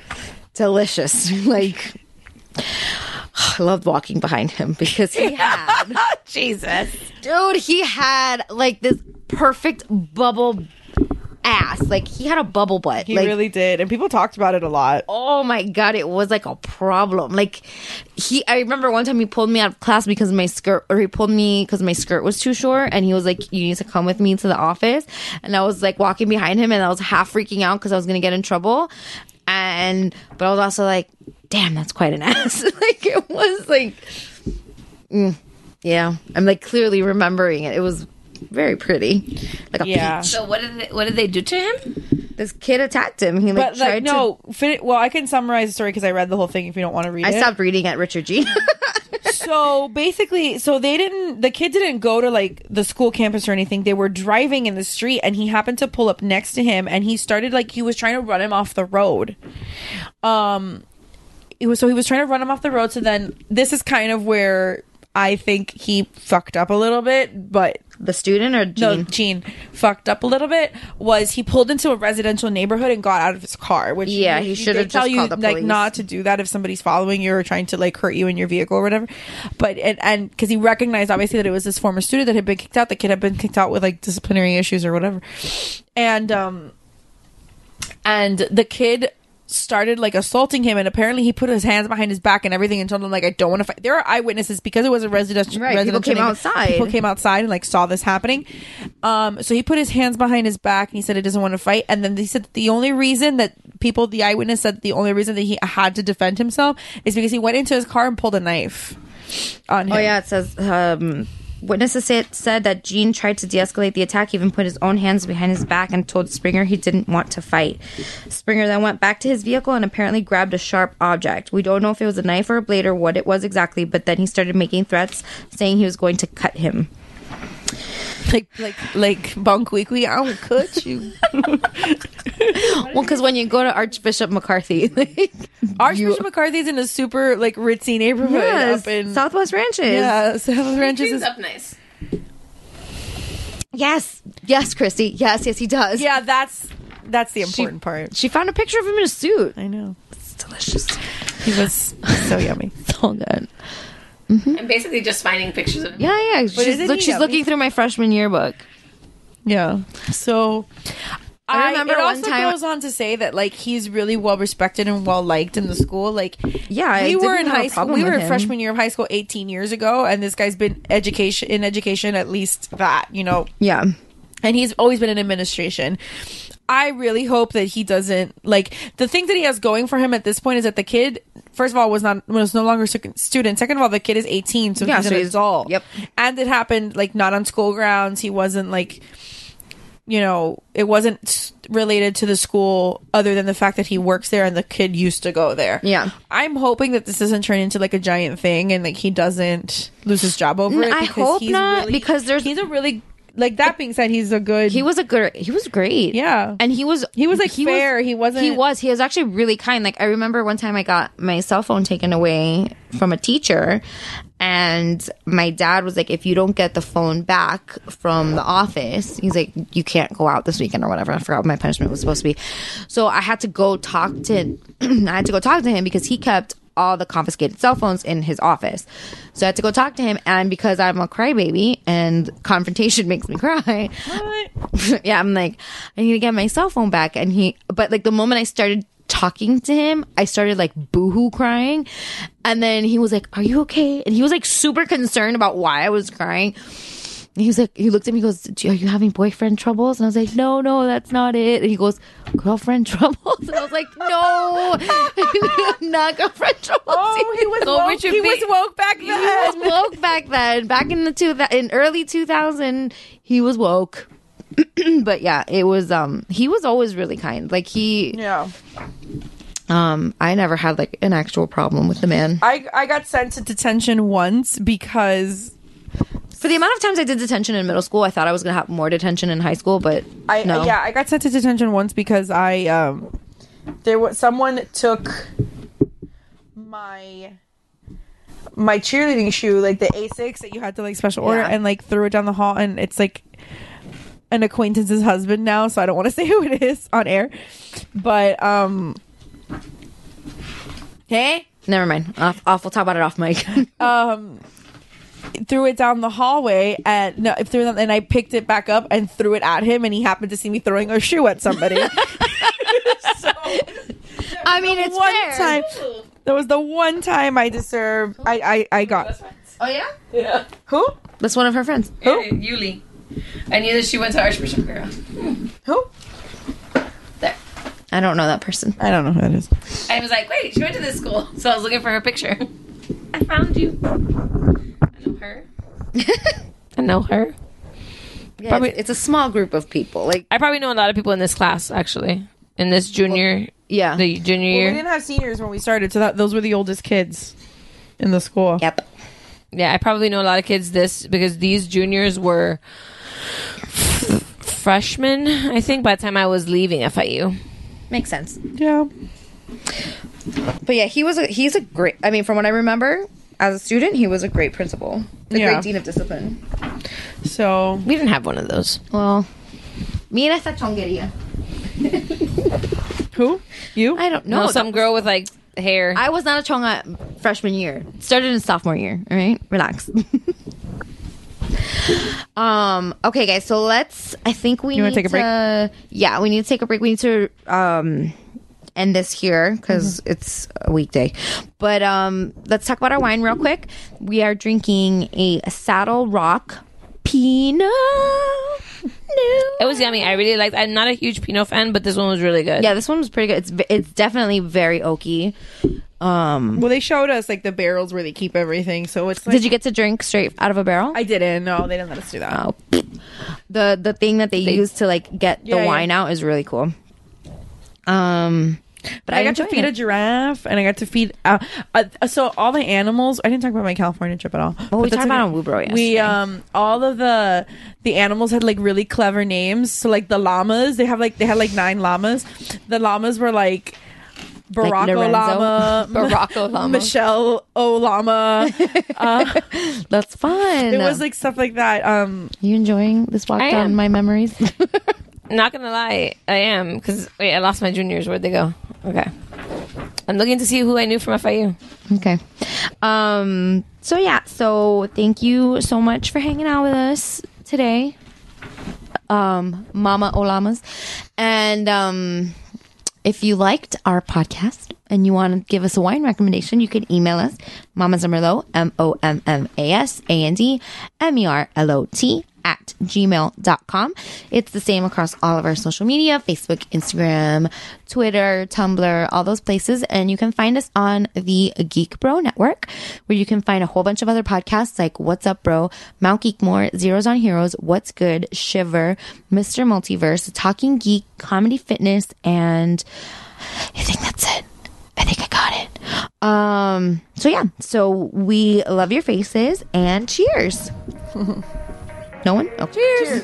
Like, I loved walking behind him because he had Jesus, dude, he had like this perfect bubble ass. Like, he had a bubble butt. He like, really did. And people talked about it a lot. Oh my God, it was like a problem. Like, I remember one time he pulled me out of class because my skirt was too short, and he was like, you need to come with me to the office. And I was like walking behind him, and I was half freaking out because I was going to get in trouble. But I was also like, damn, that's quite an ass. Like, it was like, yeah, I'm like clearly remembering it. It was very pretty, like a peach. So what did they do to him? This kid attacked him. He like tried to. Well, I can summarize the story because I read the whole thing. If you don't want to read it, I stopped reading at Richard Jean. So basically, the kid didn't go to like the school campus or anything. They were driving in the street, and he happened to pull up next to him, and he started like he was trying to run him off the road. He was trying to run him off the road. So then this is kind of where I think he fucked up a little bit, but the student or Jean? No, Jean fucked up a little bit. Was he pulled into a residential neighborhood and got out of his car? Which he should have tell just you called the police. Like not to do that if somebody's following you or trying to like hurt you in your vehicle or whatever. But and because he recognized obviously that it was this former student that had been kicked out. The kid had been kicked out with like disciplinary issues or whatever, and the kid started like assaulting him, and apparently he put his hands behind his back and everything and told him like, I don't want to fight. There are eyewitnesses because it was a residential. People came outside. People came outside and like saw this happening. So he put his hands behind his back and he said he doesn't want to fight. And then they said that the only reason that the eyewitness said the only reason that he had to defend himself is because he went into his car and pulled a knife on him. Oh yeah, it says witnesses said that Gene tried to de-escalate the attack, even put his own hands behind his back and told Springer he didn't want to fight. Springer then went back to his vehicle and apparently grabbed a sharp object. We don't know if it was a knife or a blade or what it was exactly, but then he started making threats, saying he was going to cut him. Like Bonquiqui, I'll cut you. Well, because when you go to Archbishop McCarthy, Archbishop McCarthy's in a super like ritzy neighborhood up in Southwest Ranches. Yeah, Southwest Ranches Cleans is up nice. Yes, Christy. Yes, he does. Yeah, that's the important part. She found a picture of him in a suit. I know. It's delicious. He was so yummy. So good. I'm basically just finding pictures of him. Yeah. She's looking through my freshman yearbook. Yeah. So I remember it one also time goes on to say that like he's really well respected and well liked in the school. Like yeah, we were in didn't have a high school. problem We with were him. freshman year of high school 18 years ago, and this guy's been in education at least that, you know. Yeah. And he's always been in administration. I really hope that he doesn't like the thing that he has going for him at this point is that the kid, first of all, was no longer a student. Second of all, the kid is 18, so he's an adult. Yep. And it happened like not on school grounds. He wasn't like, you know, it wasn't related to the school other than the fact that he works there and the kid used to go there. Yeah. I'm hoping that this doesn't turn into like a giant thing and like he doesn't lose his job over it. I hope not, because he's a really. Like that being said, he was great. Yeah. And he was like fair. He was actually really kind. Like I remember one time I got my cell phone taken away from a teacher, and my dad was like, if you don't get the phone back from the office, he's like, you can't go out this weekend or whatever. I forgot what my punishment was supposed to be. So I had to go talk to him because he kept all the confiscated cell phones in his office. So I had to go talk to him, and because I'm a crybaby and confrontation makes me cry, yeah, I'm like, I need to get my cell phone back. And but like the moment I started talking to him, I started like boohoo crying, and then he was like, are you okay? And he was like super concerned about why I was crying. And he was like, he looked at me, he goes, are you having boyfriend troubles? And I was like, no, that's not it. And he goes, girlfriend troubles? And I was like, no, not girlfriend troubles. Oh, he was woke. He was woke back then. He was woke back then. Back in in early 2000, he was woke. But yeah, it was, he was always really kind. Like yeah. I never had like an actual problem with the man. I got sent to detention once because for the amount of times I did detention in middle school, I thought I was going to have more detention in high school, but no. I got sent to detention once because someone took my cheerleading shoe, like the A6 that you had to like special order, and like threw it down the hall, and it's like an acquaintance's husband now, so I don't want to say who it is on air, but hey, never mind. We'll talk about it off mic. Threw it down the hallway and I picked it back up and threw it at him, and he happened to see me throwing a shoe at somebody. I mean, it's fair. That was the one time I deserved. I got. Oh yeah. Yeah. Who? That's one of her friends. Who? Yuli. I knew that she went to Archbishop Girl. Who? There. I don't know that person. I don't know who that is. I was like, wait, she went to this school, so I was looking for her picture. I found you. I know her. I know her. Yeah, probably, it's a small group of people. Like I probably know a lot of people in this class, actually. In this junior, the junior year. We didn't have seniors when we started, so those were the oldest kids in the school. Yep. Yeah, I probably know a lot of kids because these juniors were freshmen, I think, by the time I was leaving FIU. Makes sense. Yeah. But yeah, he's a great, I mean, from what I remember, as a student, he was a great principal. A great dean of discipline. So we didn't have one of those. Well, mira esta chonguería. Who? You? I don't know. No, some girl with like hair. I was not a chonga freshman year. Started in sophomore year. All right, relax. Okay, guys. So I think we need to take a break. Yeah, we need to take a break. We need to end this here because it's a weekday. But let's talk about our wine real quick. We are drinking a Saddle Rock Pinot. It was yummy. I really liked. I'm not a huge Pinot fan, but this one was really good. Yeah, this one was pretty good. It's definitely very oaky. Well, they showed us like the barrels where they keep everything. So it's like, did you get to drink straight out of a barrel? I didn't. No, they didn't let us do that. Oh. The thing that they use to like get the wine out is really cool. But I got to feed a giraffe, and I got to feed. So all the animals. I didn't talk about my California trip at all. Oh, we talked about on Woobro yesterday. We all of the animals had like really clever names. So like the llamas, they had like 9 llamas. The llamas were like Barack Obama, Michelle Obama. That's fun. It was like stuff like that. You enjoying this walk down my memories? Not gonna lie, I am, because I lost my juniors. Where'd they go? Okay, I'm looking to see who I knew from FIU. Okay, so thank you so much for hanging out with us today, Mama Olamas. And if you liked our podcast and you want to give us a wine recommendation, you can email us mamazmerlot, MOMMASANDMERLOT @gmail.com. It's the same across all of our social media, Facebook, Instagram, Twitter, Tumblr, all those places. And you can find us on the Geek Bro Network, where you can find a whole bunch of other podcasts like What's Up Bro, Mount Geekmore, Zeros on Heroes, What's Good, Shiver, Mr. Multiverse, Talking Geek, Comedy Fitness, and I think that's it. I think I got it. So we love your faces and cheers. No one? Oh. Cheers.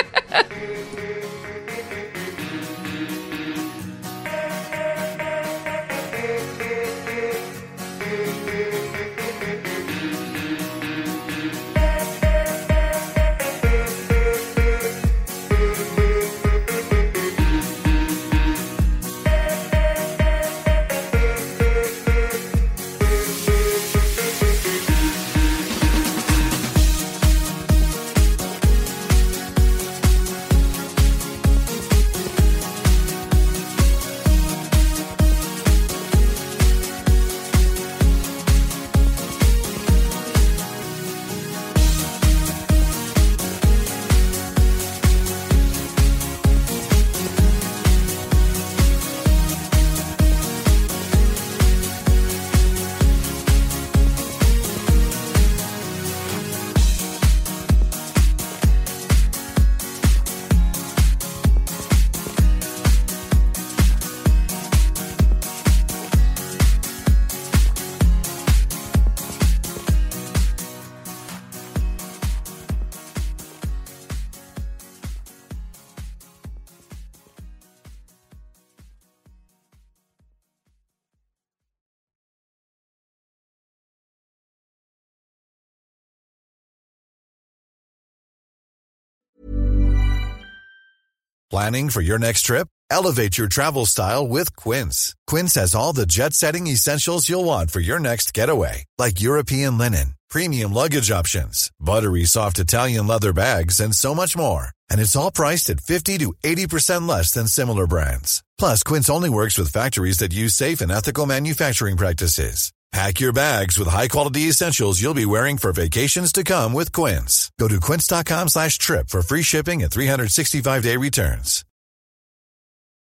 Planning for your next trip? Elevate your travel style with Quince. Quince has all the jet-setting essentials you'll want for your next getaway, like European linen, premium luggage options, buttery soft Italian leather bags, and so much more. And it's all priced at 50 to 80% less than similar brands. Plus, Quince only works with factories that use safe and ethical manufacturing practices. Pack your bags with high-quality essentials you'll be wearing for vacations to come with Quince. Go to quince.com/trip for free shipping and 365-day returns.